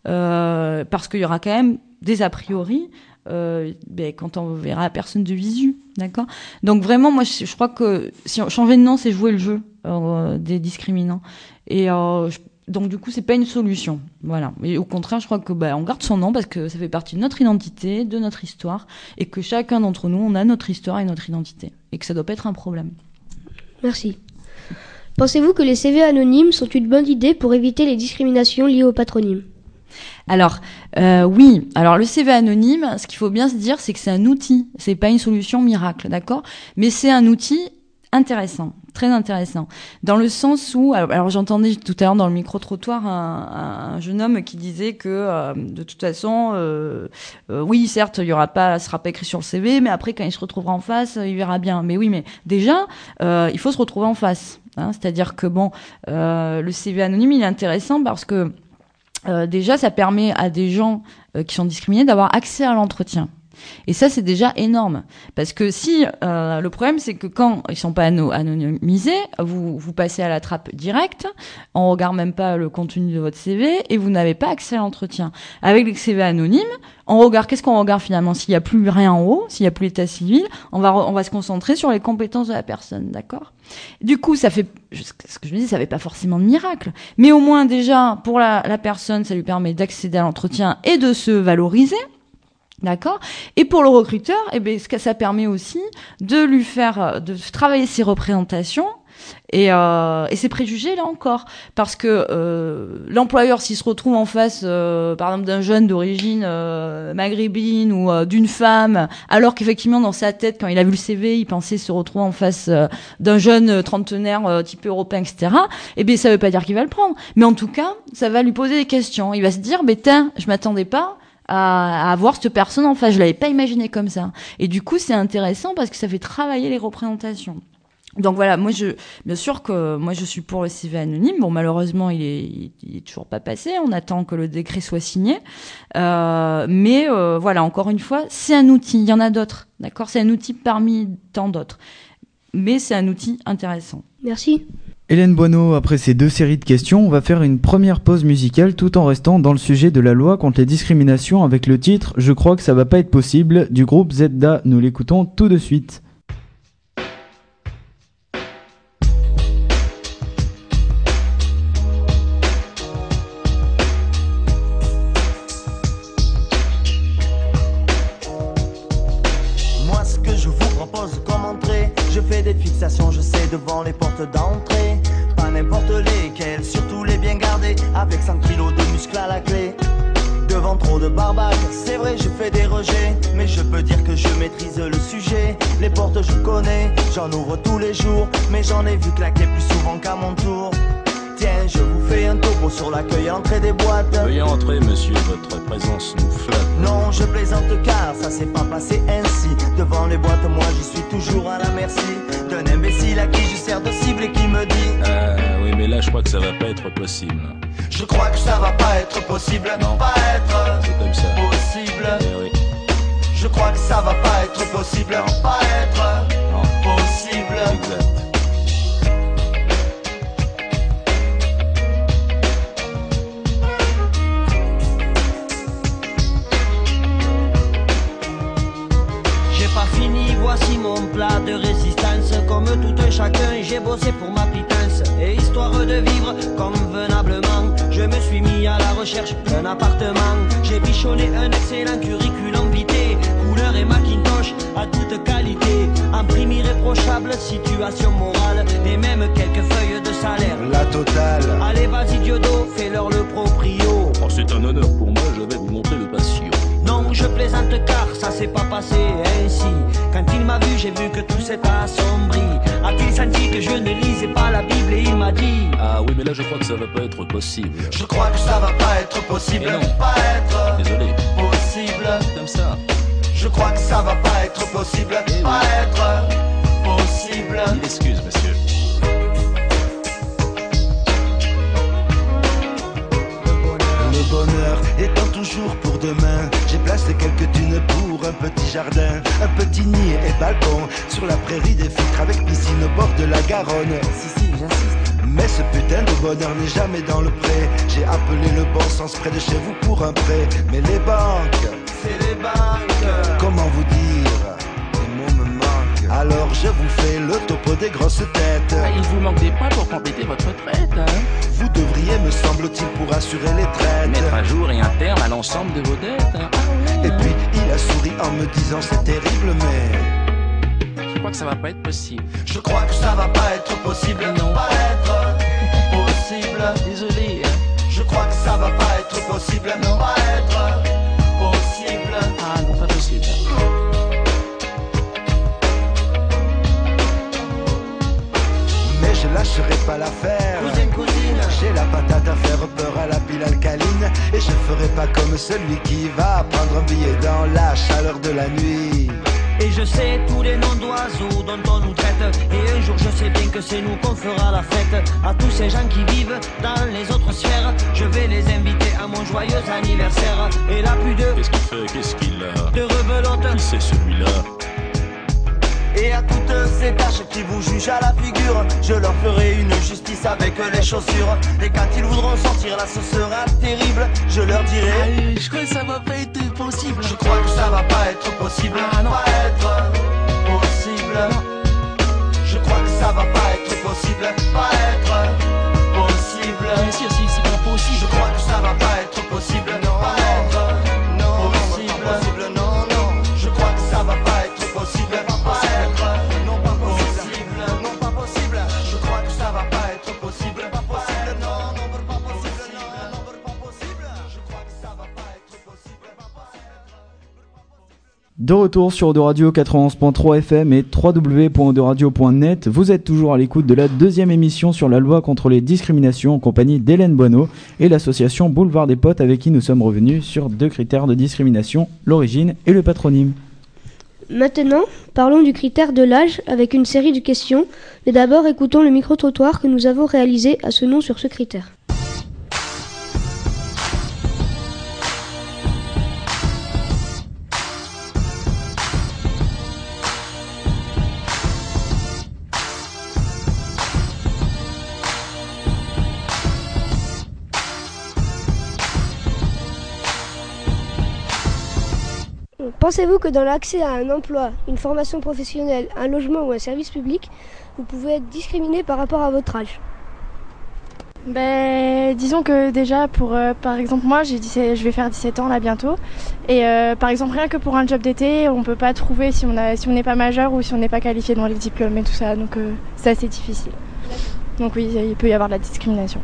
euh, parce qu'il y aura quand même des a priori. Euh, ben, quand on verra personne de visu, d'accord. Donc vraiment, moi, je, je crois que si on changer de nom, c'est jouer le jeu euh, des discriminants. Et euh, je, donc du coup, c'est pas une solution, voilà. Et au contraire, je crois que ben, on garde son nom parce que ça fait partie de notre identité, de notre histoire, et que chacun d'entre nous, on a notre histoire et notre identité, et que ça doit pas être un problème. Merci. Pensez-vous que les C V anonymes sont une bonne idée pour éviter les discriminations liées au patronyme ? Alors, euh, oui. Alors, le C V anonyme, ce qu'il faut bien se dire, c'est que c'est un outil. C'est pas une solution miracle, d'accord ? Mais c'est un outil intéressant, très intéressant. Dans le sens où, alors, alors j'entendais tout à l'heure dans le micro-trottoir un, un jeune homme qui disait que, euh, de toute façon, euh, euh, oui, certes, il y aura pas, ce sera pas écrit sur le C V, mais après, quand il se retrouvera en face, il verra bien. Mais oui, mais déjà, euh, il faut se retrouver en face. Hein, c'est-à-dire que, bon, euh, le C V anonyme, il est intéressant parce que Euh, déjà, ça permet à des gens euh, qui sont discriminés d'avoir accès à l'entretien. Et ça, c'est déjà énorme. Parce que si, euh, le problème, c'est que quand ils sont pas ano- anonymisés, vous, vous passez à la trappe directe, on regarde même pas le contenu de votre C V et vous n'avez pas accès à l'entretien. Avec les C V anonymes, on regarde, qu'est-ce qu'on regarde finalement? S'il y a plus rien en haut, s'il y a plus l'état civil, on va, on va se concentrer sur les compétences de la personne, d'accord? Du coup, ça fait, ce que je me dis, ça fait pas forcément de miracle. Mais au moins, déjà, pour la, la personne, ça lui permet d'accéder à l'entretien et de se valoriser. D'accord. Et pour le recruteur, eh ben, ce que ça permet aussi de lui faire, de travailler ses représentations et, euh, et ses préjugés là encore, parce que euh, l'employeur, s'il se retrouve en face, euh, par exemple, d'un jeune d'origine euh, maghrébine ou euh, d'une femme, alors qu'effectivement dans sa tête, quand il a vu le C V, il pensait se retrouver en face euh, d'un jeune trentenaire euh, type européen, et cetera. Eh bien, ça veut pas dire qu'il va le prendre, mais en tout cas, ça va lui poser des questions. Il va se dire, ben tiens, je m'attendais pas à, à avoir cette personne en face, je l'avais pas imaginé comme ça. Et du coup, c'est intéressant parce que ça fait travailler les représentations. Donc voilà, moi je, bien sûr que moi je suis pour le C V anonyme. Bon, malheureusement, il est, il, il est toujours pas passé. On attend que le décret soit signé. Euh, mais euh, voilà, encore une fois, c'est un outil. Il y en a d'autres, d'accord ? C'est un outil parmi tant d'autres. Mais c'est un outil intéressant. Merci. Hélène Boineau, après ces deux séries de questions, on va faire une première pause musicale tout en restant dans le sujet de la loi contre les discriminations avec le titre « Je crois que ça va pas être possible » du groupe Zedda. Nous l'écoutons tout de suite. Moi, ce que je vous propose comme entrée, je fais des fixations, je sais, devant les portes d'entrée. Pas n'importe lesquels, surtout les bien gardés, avec cent kilos de muscles à la clé. Devant trop de barbaques, c'est vrai je fais des rejets, mais je peux dire que je maîtrise le sujet. Les portes je connais, j'en ouvre tous les jours, mais j'en ai vu claquer plus souvent qu'à mon tour. Tiens, je vous fais un topo sur l'accueil à l'entrée des boîtes. Veuillez entrer, monsieur, votre présence nous flatte. Non, je plaisante car ça s'est pas passé ainsi. Devant les boîtes, moi je suis toujours à la merci d'un imbécile à qui je sers de cible et qui me dit Ah oui, mais là je crois que ça va pas être possible. Je crois que ça va pas être possible. Non, pas être c'est comme ça. Possible. Eh oui. Je crois que ça va pas être possible. Non, pas être non. Possible. Exact. Voici mon plat de résistance. Comme tout un chacun, j'ai bossé pour ma pitance. Et histoire de vivre convenablement, je me suis mis à la recherche d'un appartement. J'ai bichonné un excellent curriculum vitae, couleur et Macintosh à toute qualité. Un prime irréprochable, situation morale, et même quelques feuilles de salaire. La totale. Allez vas-y Diodo, fais-leur le proprio. Oh, c'est un honneur pour moi, je vais vous montrer le patio. Non, je plaisante car ça s'est pas passé ainsi. Quand il m'a vu, j'ai vu que tout s'est assombri. A-t-il senti que je ne lisais pas la Bible et il m'a dit Ah oui, mais là je crois que ça va pas être possible. Je crois que ça va pas être possible. Et non. Pas être Désolé. Possible. Comme ça. Je crois que ça va pas être possible. Et pas oui. être possible. Mille excuses, monsieur. Le bonheur étant toujours pour demain, j'ai placé quelques thunes pour un petit jardin, un petit nid et balcon sur la prairie des filtres avec piscine au bord de la Garonne. Si si, j'insiste. Mais ce putain de bonheur n'est jamais dans le pré. J'ai appelé le bon sens près de chez vous pour un prêt. Mais les banques, c'est les banques. Comment vous dire? Les mots me manquent. Alors je vous fais le topo des grosses têtes. Il vous manque des points pour compléter votre retraite, hein? Vous devriez, me semble-t-il, pour assurer les traites, mettre à jour et un terme à l'ensemble de vos dettes, hein? Ah ouais. Et puis il a souri en me disant c'est terrible mais je crois que ça va pas être possible. Je crois que ça va pas être possible. Non. Pas être possible. Désolé, hein? Je crois que ça va pas être possible. Non. Pas être possible. Ah non, pas possible. Mais je lâcherai pas l'affaire. Cousine, cousine, j'ai la patate à faire peur à la pile alcaline. Et je ferai pas comme celui qui va prendre un billet dans la chaleur de la nuit. et je sais tous les noms d'oiseaux dont on nous traite. Et un jour je sais bien que c'est nous qu'on fera la fête. À tous ces gens qui vivent dans les autres sphères, je vais les inviter à mon joyeux anniversaire. Et là plus de... Qu'est-ce qu'il fait? Qu'est-ce qu'il a? De rebelote. Qui c'est celui-là? Et à toutes ces tâches qui vous jugent à la figure, je leur ferai une justice avec les chaussures. Et quand ils voudront sortir là, ce sera terrible. Je leur dirai ah, je crois que ça va pas être possible. Je crois que ça va pas être possible. Ah, non. Pas être possible. Je crois que ça va pas être possible. Pas être possible. Bien sûr, si c'est pas possible. Je crois que ça va pas être possible. Non, pas être non, possible. Pas possible. Non, non. Je crois que ça va pas être possible. De retour sur Autoradio quatre-vingt-onze point trois F M et w w w point autoradio point net, vous êtes toujours à l'écoute de la deuxième émission sur la loi contre les discriminations en compagnie d'Hélène Boineau et l'association Boulevard des Potes avec qui nous sommes revenus sur deux critères de discrimination, l'origine et le patronyme. Maintenant, parlons du critère de l'âge avec une série de questions, mais d'abord écoutons le micro-trottoir que nous avons réalisé à ce nom sur ce critère. Pensez-vous que dans l'accès à un emploi, une formation professionnelle, un logement ou un service public, vous pouvez être discriminé par rapport à votre âge ? Ben, disons que déjà, pour, euh, par exemple, moi, j'ai dix-sept, je vais faire dix-sept ans là bientôt. Et euh, par exemple, rien que pour un job d'été, on ne peut pas trouver si on a, si on n'est pas majeur ou si on n'est pas qualifié dans les diplômes et tout ça. Donc euh, c'est assez difficile. Donc oui, il peut y avoir de la discrimination.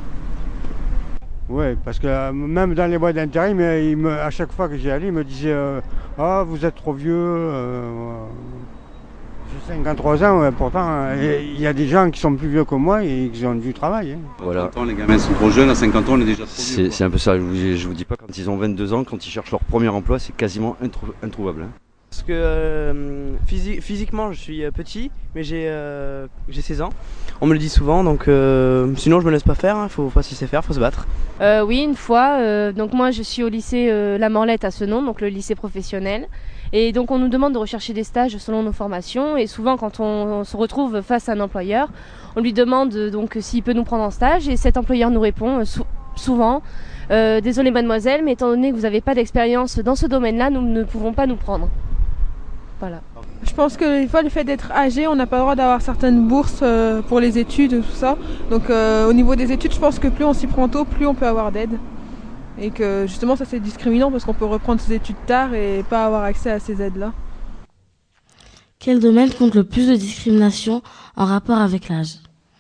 Oui, parce que euh, même dans les boîtes d'intérim, il me, à chaque fois que j'y allais, il me disait euh, « Ah, vous êtes trop vieux euh, ». J'ai cinquante-trois ans, ouais, pourtant, il y a des gens qui sont plus vieux que moi et qui ont du travail. Hein. Voilà. cinquante ans, les gamins sont trop jeunes, à cinquante ans, on est déjà trop vieux. C'est, c'est un peu ça, je vous, je vous dis pas, quand ils ont vingt-deux ans, quand ils cherchent leur premier emploi, c'est quasiment introu- introuvable. Hein. Parce que euh, physi- physiquement, je suis euh, petit, mais j'ai, euh, j'ai seize ans. On me le dit souvent, donc euh, sinon je me laisse pas faire, il hein, faut pas se laisser faire, faut se battre. Euh, oui, une fois, euh, donc moi je suis au lycée euh, La Morlette à Senon, donc le lycée professionnel. Et donc on nous demande de rechercher des stages selon nos formations. Et souvent quand on, on se retrouve face à un employeur, on lui demande euh, donc s'il peut nous prendre en stage. Et cet employeur nous répond euh, sou- souvent euh, « Désolé mademoiselle, mais étant donné que vous n'avez pas d'expérience dans ce domaine-là, nous ne pouvons pas nous prendre. » Voilà. Je pense que des fois, le fait d'être âgé, on n'a pas le droit d'avoir certaines bourses euh, pour les études, tout ça. Donc euh, au niveau des études, je pense que plus on s'y prend tôt, plus on peut avoir d'aide. Et que justement, ça c'est discriminant parce qu'on peut reprendre ses études tard et pas avoir accès à ces aides-là. Quel domaine compte le plus de discrimination en rapport avec l'âge ?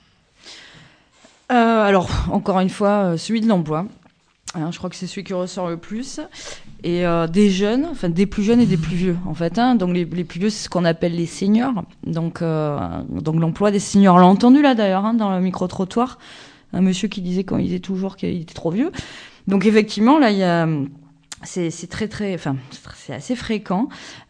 euh, Alors, encore une fois, euh, celui de l'emploi. Hein, je crois que c'est celui qui ressort le plus. Et euh, des jeunes, enfin des plus jeunes et des plus vieux, en fait. Hein. Donc les, les plus vieux, c'est ce qu'on appelle les seniors. Donc, euh, donc l'emploi des seniors. On l'a entendu là d'ailleurs, hein, dans le micro-trottoir. Un monsieur qui disait quand il disait toujours qu'il était trop vieux. Donc effectivement, là, il y a... C'est, c'est très très, enfin c'est assez fréquent.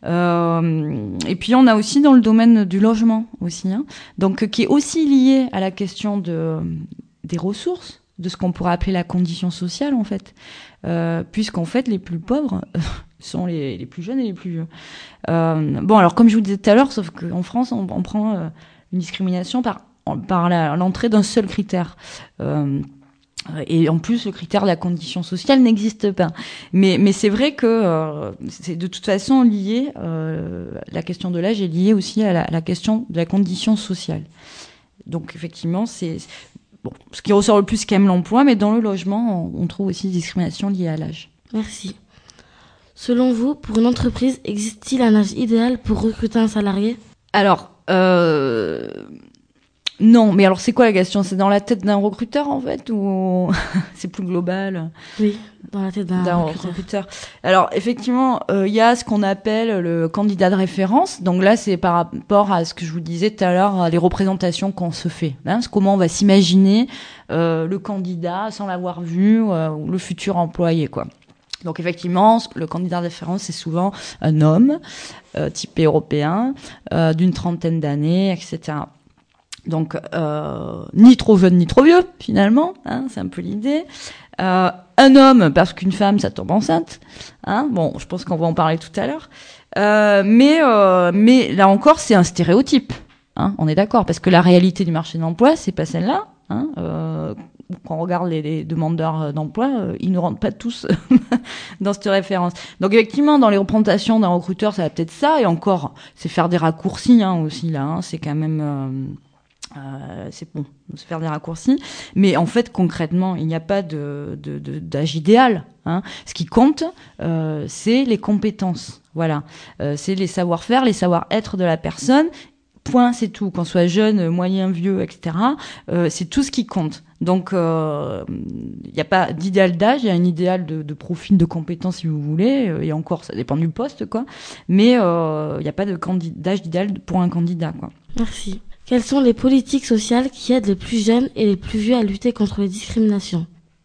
Euh, et puis on a aussi dans le domaine du logement aussi, hein, donc qui est aussi lié à la question de des ressources, de ce qu'on pourrait appeler la condition sociale en fait, euh, puisqu'en fait les plus pauvres sont les les plus jeunes et les plus vieux. Euh, bon alors comme je vous disais tout à l'heure, sauf qu'en France on, on prend euh, une discrimination par par la, l'entrée d'un seul critère. Euh, Et en plus, le critère de la condition sociale n'existe pas. Mais, mais c'est vrai que euh, c'est de toute façon lié, euh, la question de l'âge est liée aussi à la, à la question de la condition sociale. Donc effectivement, c'est bon, ce qui ressort le plus quand même l'emploi, mais dans le logement, on, on trouve aussi des discriminations liées à l'âge. Merci. Selon vous, pour une entreprise, existe-t-il un âge idéal pour recruter un salarié ? Alors, euh... non, mais alors c'est quoi la question ? C'est dans la tête d'un recruteur en fait ou c'est plus global ? Oui, dans la tête d'un, d'un recruteur. recruteur. Alors effectivement, il euh, y a ce qu'on appelle le candidat de référence. Donc là, c'est par rapport à ce que je vous disais tout à l'heure, les représentations qu'on se fait. Hein, comment on va s'imaginer euh, le candidat sans l'avoir vu, euh, ou le futur employé, quoi. Donc effectivement, le candidat de référence, c'est souvent un homme, euh, type européen, euh, d'une trentaine d'années, et cetera. Donc, euh, ni trop jeune, ni trop vieux, finalement, hein, c'est un peu l'idée. Euh, un homme, parce qu'une femme, ça tombe enceinte. Hein, bon, je pense qu'on va en parler tout à l'heure. Euh, mais, euh, mais là encore, c'est un stéréotype. Hein, on est d'accord, parce que la réalité du marché de l'emploi, c'est pas celle-là. Hein, euh, quand on regarde les, les demandeurs d'emploi, euh, ils ne rentrent pas tous dans cette référence. Donc effectivement, dans les représentations d'un recruteur, ça va peut-être ça. Et encore, c'est faire des raccourcis hein, aussi, là. Hein, c'est quand même... Euh, Euh, c'est bon de se faire des raccourcis, mais en fait concrètement il n'y a pas de, de, de d'âge idéal. Hein. Ce qui compte, euh, c'est les compétences. Voilà, euh, c'est les savoir-faire, les savoir-être de la personne. Point, c'est tout. Qu'on soit jeune, moyen, vieux, et cetera. Euh, c'est tout ce qui compte. Donc, il euh, n'y a pas d'idéal d'âge, il y a un idéal de, de profil, de compétences, si vous voulez. Et encore, ça dépend du poste, quoi. Mais il euh, n'y a pas de candid- d'âge idéal pour un candidat, quoi. Merci. Quelles sont les politiques sociales qui aident les plus jeunes et les plus vieux à lutter contre les discriminations ?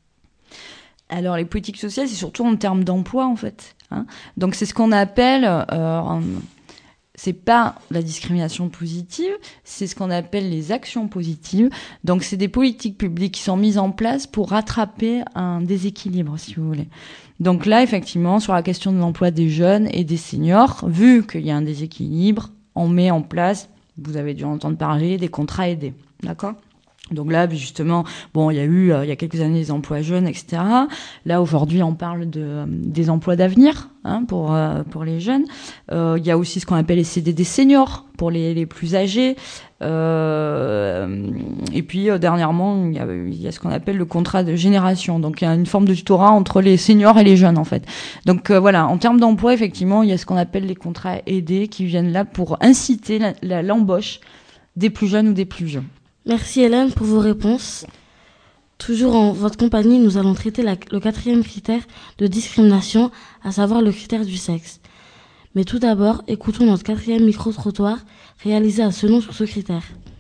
Alors, les politiques sociales, c'est surtout en termes d'emploi, en fait. Hein. Donc, c'est ce qu'on appelle... Euh, en, c'est pas la discrimination positive, c'est ce qu'on appelle les actions positives. Donc, c'est des politiques publiques qui sont mises en place pour rattraper un déséquilibre, si vous voulez. Donc là, effectivement, sur la question de l'emploi des jeunes et des seniors, vu qu'il y a un déséquilibre, on met en place... Vous avez dû entendre parler des contrats aidés, d'accord ? Donc là, justement, bon, il y a eu, euh, il y a quelques années, des emplois jeunes, et cetera. Là, aujourd'hui, on parle de, euh, des emplois d'avenir, hein, pour, euh, pour les jeunes. Euh, il y a aussi ce qu'on appelle les C D D seniors, pour les, les plus âgés. Euh, et puis, euh, dernièrement, il y a, il y a ce qu'on appelle le contrat de génération. Donc, il y a une forme de tutorat entre les seniors et les jeunes, en fait. Donc, euh, voilà, en termes d'emploi, effectivement, il y a ce qu'on appelle les contrats aidés qui viennent là pour inciter la, la, l'embauche des plus jeunes ou des plus vieux. Merci Hélène pour vos réponses. Toujours en votre compagnie, nous allons traiter la, le quatrième critère de discrimination, à savoir le critère du sexe. Mais tout d'abord, écoutons notre quatrième micro-trottoir réalisé à Senon sur ce critère.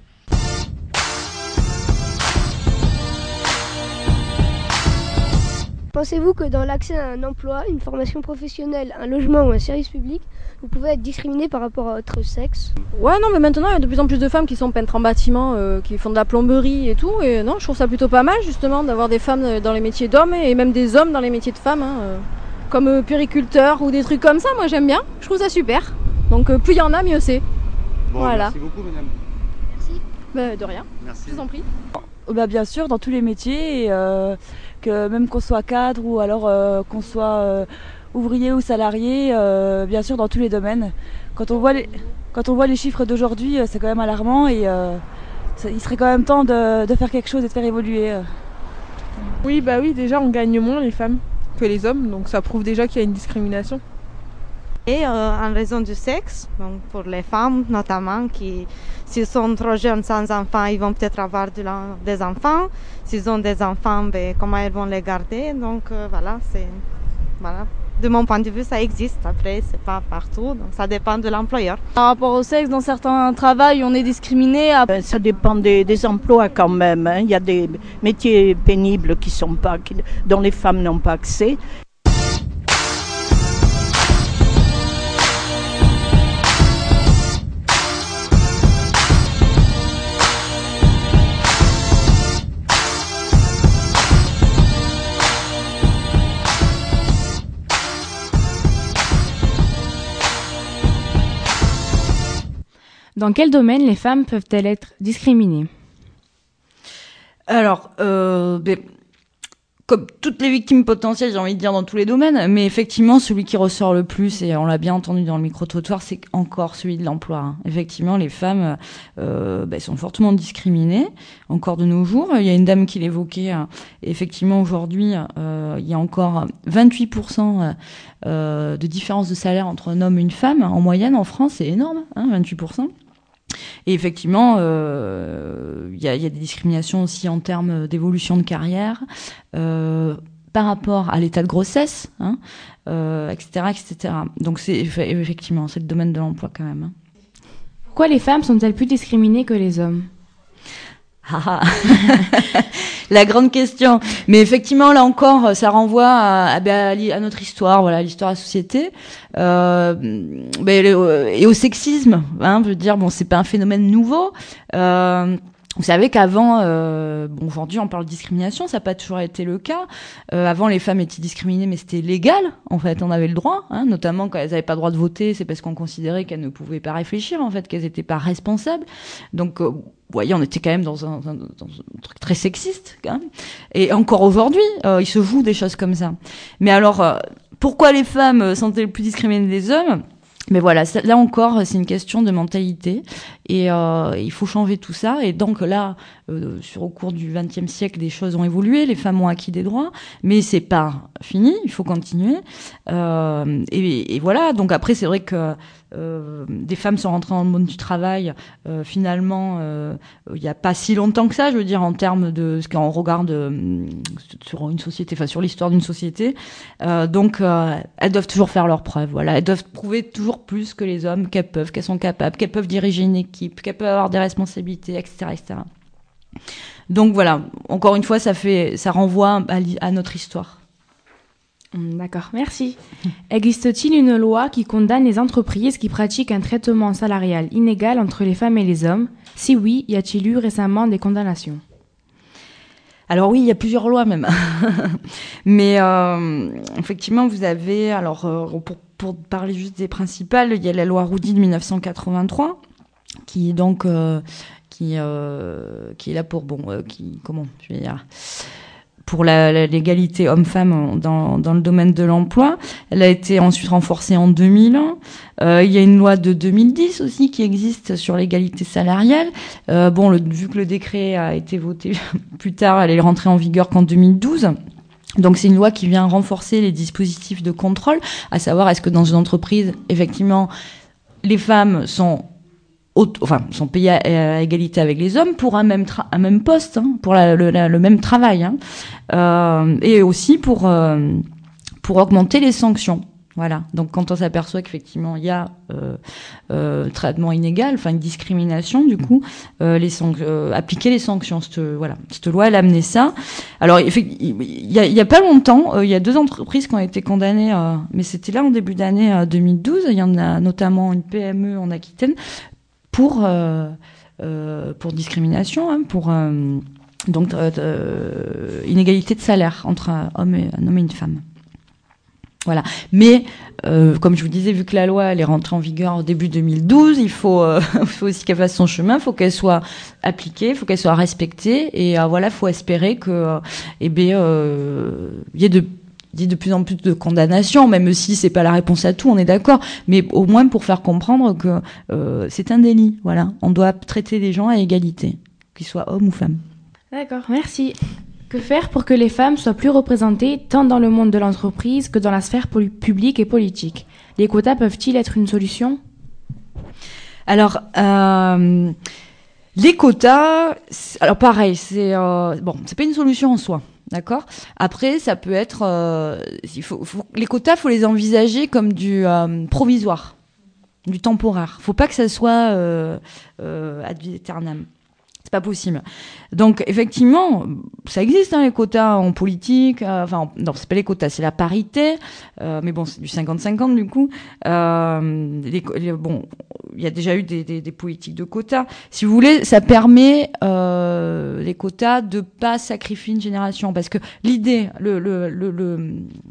Pensez-vous que dans l'accès à un emploi, une formation professionnelle, un logement ou un service public, vous pouvez être discriminé par rapport à votre sexe? Ouais, non, mais maintenant, il y a de plus en plus de femmes qui sont peintres en bâtiment, euh, qui font de la plomberie et tout. Et non, je trouve ça plutôt pas mal, justement, d'avoir des femmes dans les métiers d'hommes et même des hommes dans les métiers de femmes, hein, euh, comme euh, périculteurs ou des trucs comme ça. Moi, j'aime bien. Je trouve ça super. Donc, euh, plus il y en a, mieux c'est. Bon, voilà. Merci beaucoup, madame. Merci. Bah, de rien. Merci. Je vous en prie. Bah, bien sûr, dans tous les métiers, et, euh, que même qu'on soit cadre ou alors euh, qu'on soit euh, ouvrier ou salarié, euh, bien sûr, dans tous les domaines. Quand on voit les, quand on voit les chiffres d'aujourd'hui, c'est quand même alarmant et euh, ça, il serait quand même temps de, de faire quelque chose et de faire évoluer. Oui, bah oui, déjà on gagne moins les femmes que les hommes, donc ça prouve déjà qu'il y a une discrimination. Et euh, en raison du sexe, donc pour les femmes notamment, qui s'ils sont trop jeunes sans enfants, ils vont peut-être avoir de la, des enfants. S'ils ont des enfants, ben, comment ils vont les garder? Donc euh, voilà, c'est voilà. De mon point de vue, ça existe. Après, c'est pas partout, donc ça dépend de l'employeur. Par rapport au sexe, dans certains travails, on est discriminé. Ben, ça dépend des, des emplois quand même. Hein. Il y a des métiers pénibles qui sont pas, qui, dont les femmes n'ont pas accès. Dans quel domaine les femmes peuvent-elles être discriminées? Alors, euh, ben, comme toutes les victimes potentielles, j'ai envie de dire dans tous les domaines, mais effectivement, celui qui ressort le plus, et on l'a bien entendu dans le micro-trottoir, c'est encore celui de l'emploi. Hein. Effectivement, les femmes euh, ben, sont fortement discriminées, encore de nos jours. Il y a une dame qui l'évoquait, hein. Effectivement, aujourd'hui, euh, il y a encore vingt-huit pour cent euh, de différence de salaire entre un homme et une femme. En moyenne, en France, c'est énorme, hein, vingt-huit pour cent. Et effectivement, euh, il y a, y a des discriminations aussi en termes d'évolution de carrière, euh, par rapport à l'état de grossesse, hein, euh, et cetera, et cetera. Donc c'est effectivement, c'est le domaine de l'emploi quand même. Hein. Pourquoi les femmes sont-elles plus discriminées que les hommes? Ah, la grande question. Mais effectivement, là encore, ça renvoie à, à, à notre histoire, voilà, l'histoire de la société, euh, et au sexisme. Hein, je veux dire, bon, c'est pas un phénomène nouveau. Euh, Vous savez qu'avant, euh, bon, aujourd'hui on parle de discrimination, ça n'a pas toujours été le cas. Euh, avant, les femmes étaient discriminées, mais c'était légal. En fait, on avait le droit, hein, notamment quand elles n'avaient pas le droit de voter, c'est parce qu'on considérait qu'elles ne pouvaient pas réfléchir, en fait, qu'elles n'étaient pas responsables. Donc, euh, vous voyez, on était quand même dans un, dans un truc très sexiste, quand même. Et encore aujourd'hui, euh, il se joue des choses comme ça. Mais alors, euh, pourquoi les femmes sont-elles plus discriminées des hommes ? Mais voilà, là encore, c'est une question de mentalité et euh, il faut changer tout ça. Et donc là, euh, sur au cours du vingtième siècle, des choses ont évolué, les femmes ont acquis des droits, mais c'est pas fini, il faut continuer. Euh, et, et voilà, donc après, c'est vrai que euh, des femmes sont rentrées dans le monde du travail. Euh, finalement, euh, il n'y a pas si longtemps que ça, je veux dire, en termes de ce qu'on regarde euh, sur une société, enfin sur l'histoire d'une société. Euh, donc, euh, elles doivent toujours faire leurs preuves. Voilà, elles doivent prouver toujours plus que les hommes qu'elles peuvent, qu'elles sont capables, qu'elles peuvent diriger une équipe, qu'elles peuvent avoir des responsabilités, et cetera, et cetera. Donc voilà, encore une fois, ça fait, ça renvoie à, à notre histoire. D'accord, merci. Existe-t-il une loi qui condamne les entreprises qui pratiquent un traitement salarial inégal entre les femmes et les hommes? Si oui, y a-t-il eu récemment des condamnations? Alors oui, il y a plusieurs lois même. Mais euh, effectivement, vous avez, alors euh, pour, pour parler juste des principales, il y a la loi Roudy de dix-neuf cent quatre-vingt-trois, qui est donc euh, qui euh, qui est là pour bon, euh, qui comment je vais dire. pour la, la, l'égalité homme-femme dans, dans le domaine de l'emploi. Elle a été ensuite renforcée en deux mille un. Euh, il y a une loi de deux mille dix aussi qui existe sur l'égalité salariale. Euh, bon, le, vu que le décret a été voté plus tard, elle est rentrée en vigueur qu'en deux mille douze. Donc c'est une loi qui vient renforcer les dispositifs de contrôle, à savoir est-ce que dans une entreprise, effectivement, les femmes sont enfin, sont payés à, à égalité avec les hommes pour un même tra- un même poste, hein, pour la, le, la, le même travail, hein, euh, et aussi pour euh, pour augmenter les sanctions. Voilà. Donc, quand on s'aperçoit qu'effectivement il y a euh, euh, traitement inégal, enfin une discrimination, du coup, euh, les sanc- euh, appliquer les sanctions. Cette, voilà, cette loi, elle a amené ça. Alors, il y a, il y a pas longtemps, euh, il y a deux entreprises qui ont été condamnées, euh, mais c'était là en début d'année euh, deux mille douze. Il y en a notamment une P M E en Aquitaine pour euh, euh, pour discrimination, hein, pour euh, donc euh, euh, inégalité de salaire entre un homme et un homme et une femme. Voilà. Mais euh, comme je vous disais, vu que la loi elle est rentrée en vigueur au début deux mille douze, il faut, euh, faut aussi qu'elle fasse son chemin, il faut qu'elle soit appliquée, il faut qu'elle soit respectée, et euh, voilà, faut espérer que, euh, eh bien, euh, il y ait de il y ait de plus en plus de condamnations, même si c'est pas la réponse à tout, on est d'accord, mais au moins pour faire comprendre que euh, c'est un délit. Voilà, on doit traiter les gens à égalité, qu'ils soient hommes ou femmes. D'accord, merci. Que faire pour que les femmes soient plus représentées tant dans le monde de l'entreprise que dans la sphère poli- publique et politique? Les quotas peuvent-ils être une solution? Alors, euh, les quotas, c'est- alors pareil, c'est euh, bon, c'est pas une solution en soi, d'accord. Après, ça peut être, euh, il faut, faut- les quotas, faut les envisager comme du euh, provisoire, du temporaire. Faut pas que ça soit euh, euh, ad vitam. C'est pas possible. Donc effectivement, ça existe, hein, les quotas en politique. Euh, enfin, non, c'est pas les quotas, c'est la parité. Euh, mais bon, c'est du cinquante cinquante du coup. Euh, les, les, bon, il y a déjà eu des, des, des politiques de quotas. Si vous voulez, ça permet euh, les quotas de pas sacrifier une génération, parce que l'idée, le, le, le, le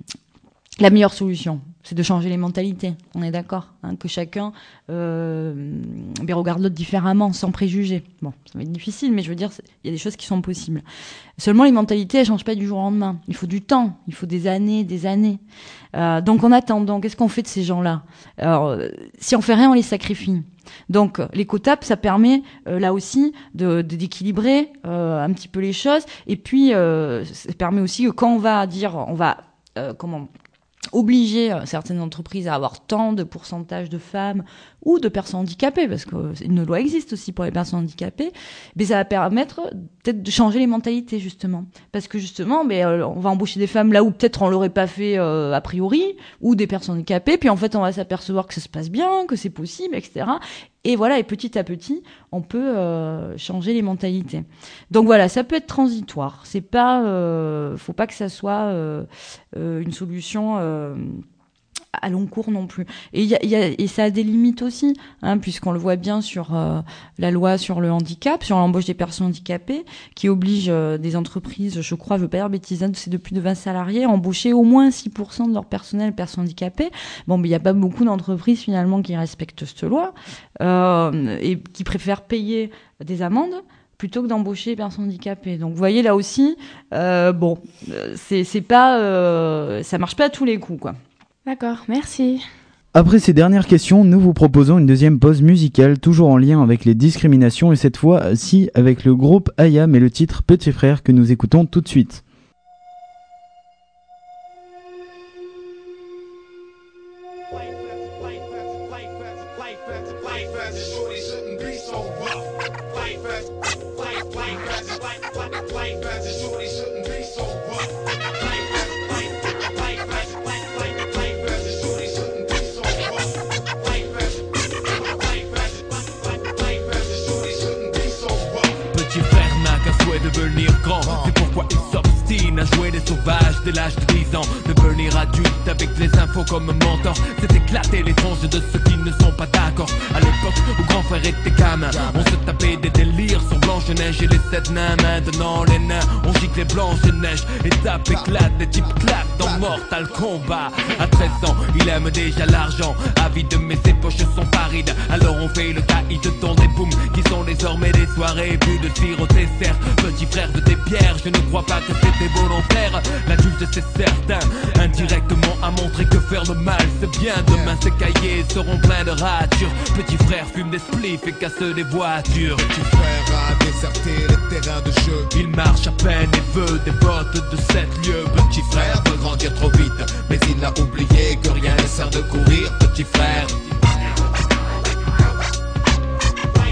la meilleure solution, c'est de changer les mentalités. On est d'accord, hein, que chacun euh, ben regarde l'autre différemment, sans préjugés. Bon, ça va être difficile, mais je veux dire, il y a des choses qui sont possibles. Seulement, les mentalités, elles changent pas du jour au lendemain. Il faut du temps, il faut des années, des années. Euh, donc, en attendant, qu'est-ce qu'on fait de ces gens-là? Alors, euh, si on fait rien, on les sacrifie. Donc, les quotas, ça permet euh, là aussi de, de d'équilibrer euh, un petit peu les choses. Et puis, euh, ça permet aussi que quand on va dire, on va euh, comment obliger certaines entreprises à avoir tant de pourcentage de femmes ou de personnes handicapées, parce qu'une loi existe aussi pour les personnes handicapées, mais ça va permettre peut-être de changer les mentalités, justement. Parce que justement, mais, euh, on va embaucher des femmes là où peut-être on l'aurait pas fait euh, a priori, ou des personnes handicapées, puis en fait on va s'apercevoir que ça se passe bien, que c'est possible, et cetera. Et voilà, et petit à petit, on peut euh, changer les mentalités. Donc voilà, ça peut être transitoire. C'est pas, euh, faut pas que ça soit euh, euh, une solution euh, à long cours non plus. Et, y a, y a, et ça a des limites aussi, hein, puisqu'on le voit bien sur euh, la loi sur le handicap, sur l'embauche des personnes handicapées, qui oblige euh, des entreprises, je crois, je veux pas dire bêtise, c'est de plus de vingt salariés, à embaucher au moins six pour cent de leur personnel personnes handicapées. Bon, mais il n'y a pas beaucoup d'entreprises finalement qui respectent cette loi euh, et qui préfèrent payer des amendes plutôt que d'embaucher les personnes handicapées. Donc vous voyez là aussi, euh, bon, c'est, c'est pas, euh, ça marche pas à tous les coups, quoi. D'accord, merci. Après ces dernières questions, nous vous proposons une deuxième pause musicale, toujours en lien avec les discriminations, et cette fois-ci avec le groupe Ayam et le titre Petit Frère que nous écoutons tout de suite. Devenir grand, c'est pourquoi il s'obstine à jouer les sauvages dès l'âge de dix ans. Devenir adulte avec les infos comme mentor, c'est éclater les tranches de ceux qui ne sont pas d'accord. À l'époque où grand frère était gamin, on se tapait des délires sur Blanche-Neige et les sept nains. Maintenant les nains, on gicle les Blanche-Neige. Étape éclate, les types claquent dans Mortal Kombat. À treize ans, il aime déjà l'argent, avide mais ses poches sont parides. Alors on fait le caïd dans des booms qui sont désormais des soirées. Plus de tir au dessert, petit frère de tes pierres, je ne crois pas que c'était volontaire. L'adulte c'est certain, indirectement a montré que faire le mal c'est bien. Demain ces cahiers seront pleins de ratures. Petit frère fume des spliffs et casse des voitures. Petit frère a déserté les terrains de jeu. Il marche à peine et veut des bottes de sept lieues. Petit frère veut grandir trop vite, mais il a oublié que rien ne sert de courir. Petit frère.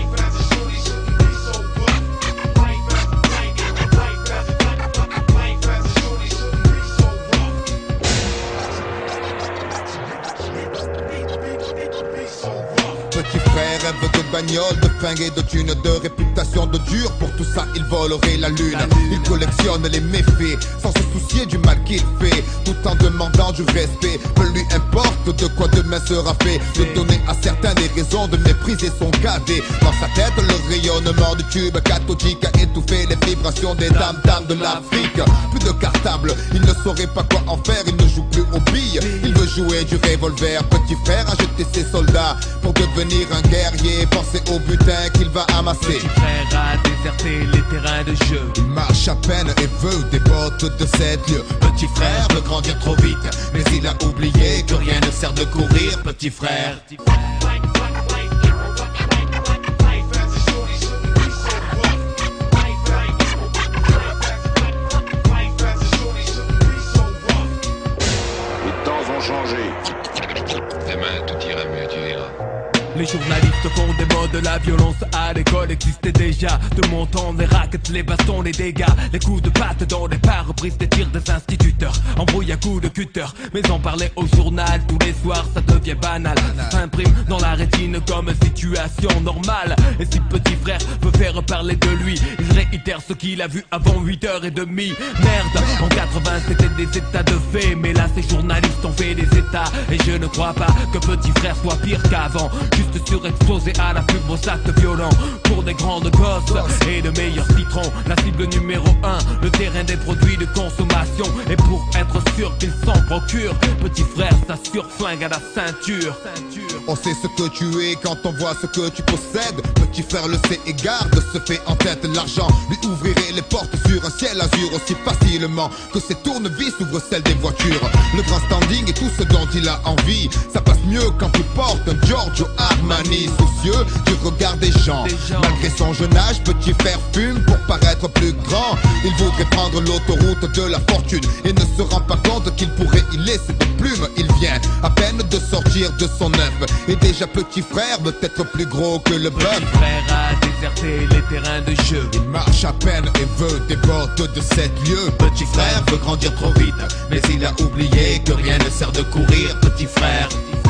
bagnole, de fringues et de thunes, de réputation de dur. Pour tout ça, il volerait la lune. Il collectionne les méfaits, sans se soucier du mal qu'il fait, tout en demandant du respect. Peu lui importe de quoi demain sera fait, de donner à certains des raisons de mépriser son cadet. Dans sa tête, le rayonnement du tube cathodique a étouffé les vibrations des dames-dames de l'Afrique. Plus de cartable, il ne saurait pas quoi en faire, il ne joue plus aux billes, il veut jouer du revolver. Petit frère a jeté ses soldats pour devenir un guerrier, penser au butin qu'il va amasser. Petit frère a déserté les terrains de jeu, il marche à peine et veut des bottes de sept lieues. Petit frère veut grandir trop vite, mais il a oublié que rien ne sert de courir. Petit frère, demain tout ira mieux, tu verras. Les journalistes font des modes, la violence à l'école existait déjà. De mon temps, les rackets, les bastons, les dégâts, les coups de patte dans les pare-brises des tirs des instituteurs, embrouille à coups de cutter. Mais en parler au journal tous les soirs, ça devient banal. Ça s'imprime dans la rétine comme situation normale. Et si petit frère veut faire parler de lui, il réitère ce qu'il a vu avant huit heures trente. Merde, en quatre-vingts c'était des états de fait, mais là ces journalistes ont fait des états. Et je ne crois pas que petit frère soit pire qu'avant, juste surexposé à la pub aux actes violents. Pour des grandes gosses et de meilleurs citrons, la cible numéro un, le terrain des produits de consommation. Et pour être sûr qu'ils s'en procurent, petit frère s'assure flingue à la ceinture. On sait ce que tu es quand on voit ce que tu possèdes. Petit frère le sait et garde se fait en tête. L'argent lui ouvrirait les portes sur un ciel azur aussi facilement que ses tournevis ouvrent celles des voitures. Le grand standing et tout ce dont il a envie, ça passe mieux quand tu portes un Giorgio Armani. Soucieux du regard des gens, malgré son jeune âge, petit frère fume pour paraître plus grand. Il voudrait prendre l'autoroute de la fortune et ne se rend pas compte qu'il pourrait y laisser des plumes. Il vient à peine de sortir de son œuf et déjà petit frère veut être plus gros que le bœuf. Petit frère a déserté les terrains de jeu, il marche à peine et veut des bottes de sept lieues. Petit frère veut grandir trop vite, mais il a oublié que rien ne sert de courir. Petit frère,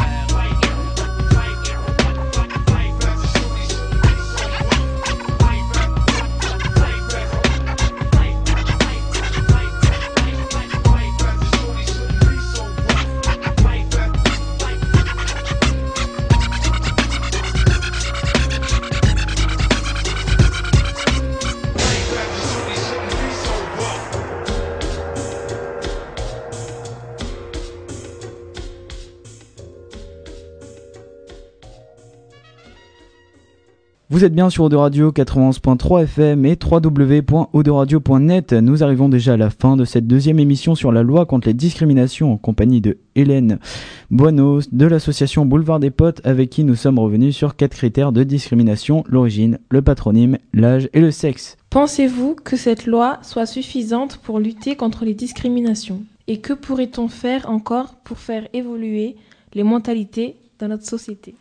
Vous êtes bien sur Eau Radio quatre-vingt-onze point trois F M et w w w point eau de radio point net. Nous arrivons déjà à la fin de cette deuxième émission sur la loi contre les discriminations en compagnie de Hélène Boineau de l'association Boulevard des Potes, avec qui nous sommes revenus sur quatre critères de discrimination: l'origine, le patronyme, l'âge et le sexe. Pensez-vous que cette loi soit suffisante pour lutter contre les discriminations? Et que pourrait-on faire encore pour faire évoluer les mentalités dans notre société?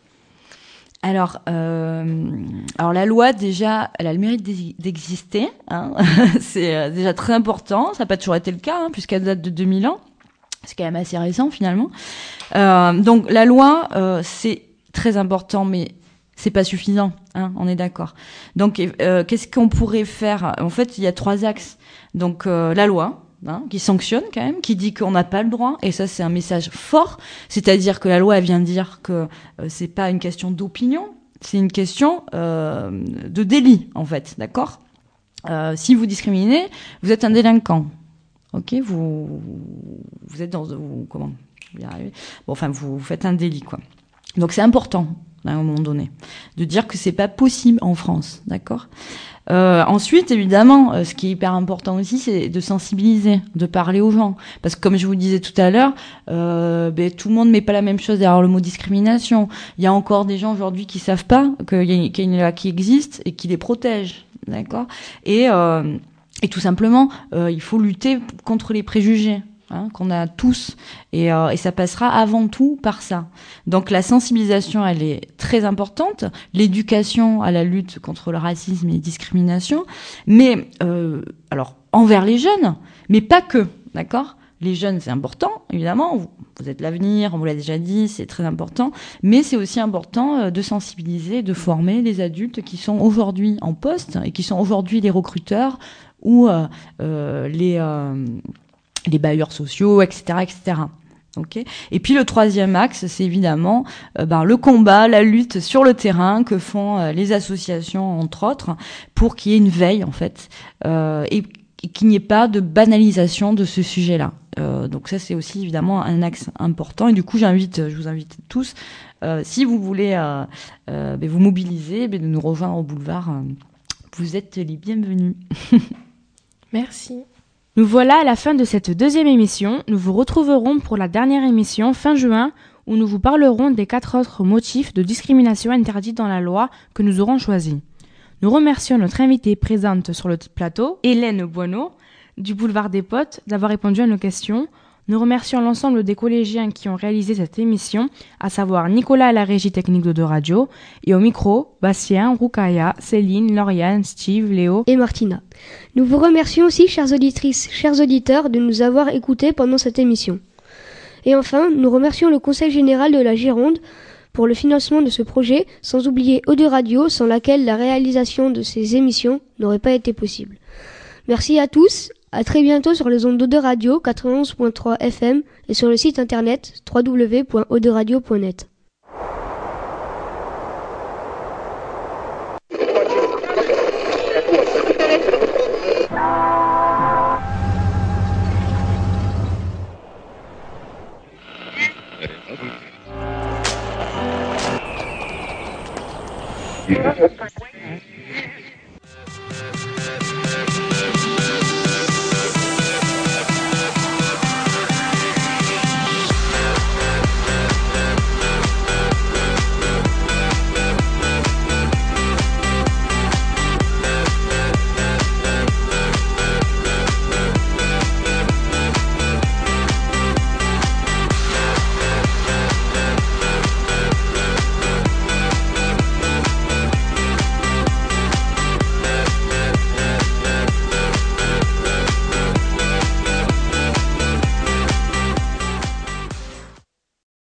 Alors, euh, alors la loi, déjà, elle a le mérite d'exister. Hein. C'est euh, déjà très important. Ça n'a pas toujours été le cas, hein, puisqu'elle date de deux mille ans. C'est quand même assez récent, finalement. Euh, donc, la loi, euh, c'est très important, mais c'est pas suffisant. Hein, on est d'accord. Donc, euh, qu'est-ce qu'on pourrait faire? En fait, il y a trois axes. Donc, euh, la loi, hein, qui sanctionne quand même, qui dit qu'on n'a pas le droit, et ça c'est un message fort, c'est-à-dire que la loi elle vient dire que euh, c'est pas une question d'opinion, c'est une question euh, de délit en fait, d'accord. Euh, si vous discriminez, vous êtes un délinquant, ok, vous vous êtes dans vous, comment y arriver, bon enfin vous, vous faites un délit quoi. Donc c'est important à un moment donné de dire que c'est pas possible en France, d'accord. Euh, ensuite, évidemment, euh, ce qui est hyper important aussi, c'est de sensibiliser, de parler aux gens. Parce que comme je vous disais tout à l'heure, euh, ben, tout le monde met pas la même chose derrière le mot discrimination. Il y a encore des gens aujourd'hui qui savent pas qu'il y a, qu'il y a une loi qui existe et qui les protège, d'accord. Et, euh, et tout simplement, euh, il faut lutter contre les préjugés. Hein, qu'on a tous, et, euh, et ça passera avant tout par ça. Donc la sensibilisation, elle est très importante, l'éducation à la lutte contre le racisme et les discriminations, mais euh, alors envers les jeunes, mais pas que, d'accord. les jeunes, c'est important, évidemment. Vous, vous êtes l'avenir, on vous l'a déjà dit, c'est très important. Mais c'est aussi important de sensibiliser, de former les adultes qui sont aujourd'hui en poste et qui sont aujourd'hui les recruteurs ou euh, euh, les, euh, les bailleurs sociaux, et cetera, et cetera. Okay. Et puis le troisième axe, c'est évidemment euh, ben, le combat, la lutte sur le terrain que font euh, les associations, entre autres, pour qu'il y ait une veille, en fait, euh, et qu'il n'y ait pas de banalisation de ce sujet-là. Euh, donc ça, c'est aussi évidemment un axe important. Et du coup, j'invite, je vous invite tous, euh, si vous voulez euh, euh, ben vous mobiliser, ben de nous rejoindre au boulevard. Euh, vous êtes les bienvenus. Merci. Nous voilà à la fin de cette deuxième émission. Nous vous retrouverons pour la dernière émission fin juin, où nous vous parlerons des quatre autres motifs de discrimination interdits dans la loi que nous aurons choisis. Nous remercions notre invitée présente sur le plateau, Hélène Boineau, du Boulevard des Potes, d'avoir répondu à nos questions. Nous remercions l'ensemble des collégiens qui ont réalisé cette émission, à savoir Nicolas à la régie technique de Radio, et au micro, Bastien, Roukaya, Céline, Lauriane, Steve, Léo et Martina. Nous vous remercions aussi, chères auditrices, chers auditeurs, de nous avoir écoutés pendant cette émission. Et enfin, nous remercions le Conseil général de la Gironde pour le financement de ce projet, sans oublier Eau de Radio, sans laquelle la réalisation de ces émissions n'aurait pas été possible. Merci à tous, à très bientôt sur les ondes d'Eau de Radio quatre-vingt-onze point trois F M et sur le site internet w w w point eau de radio point net.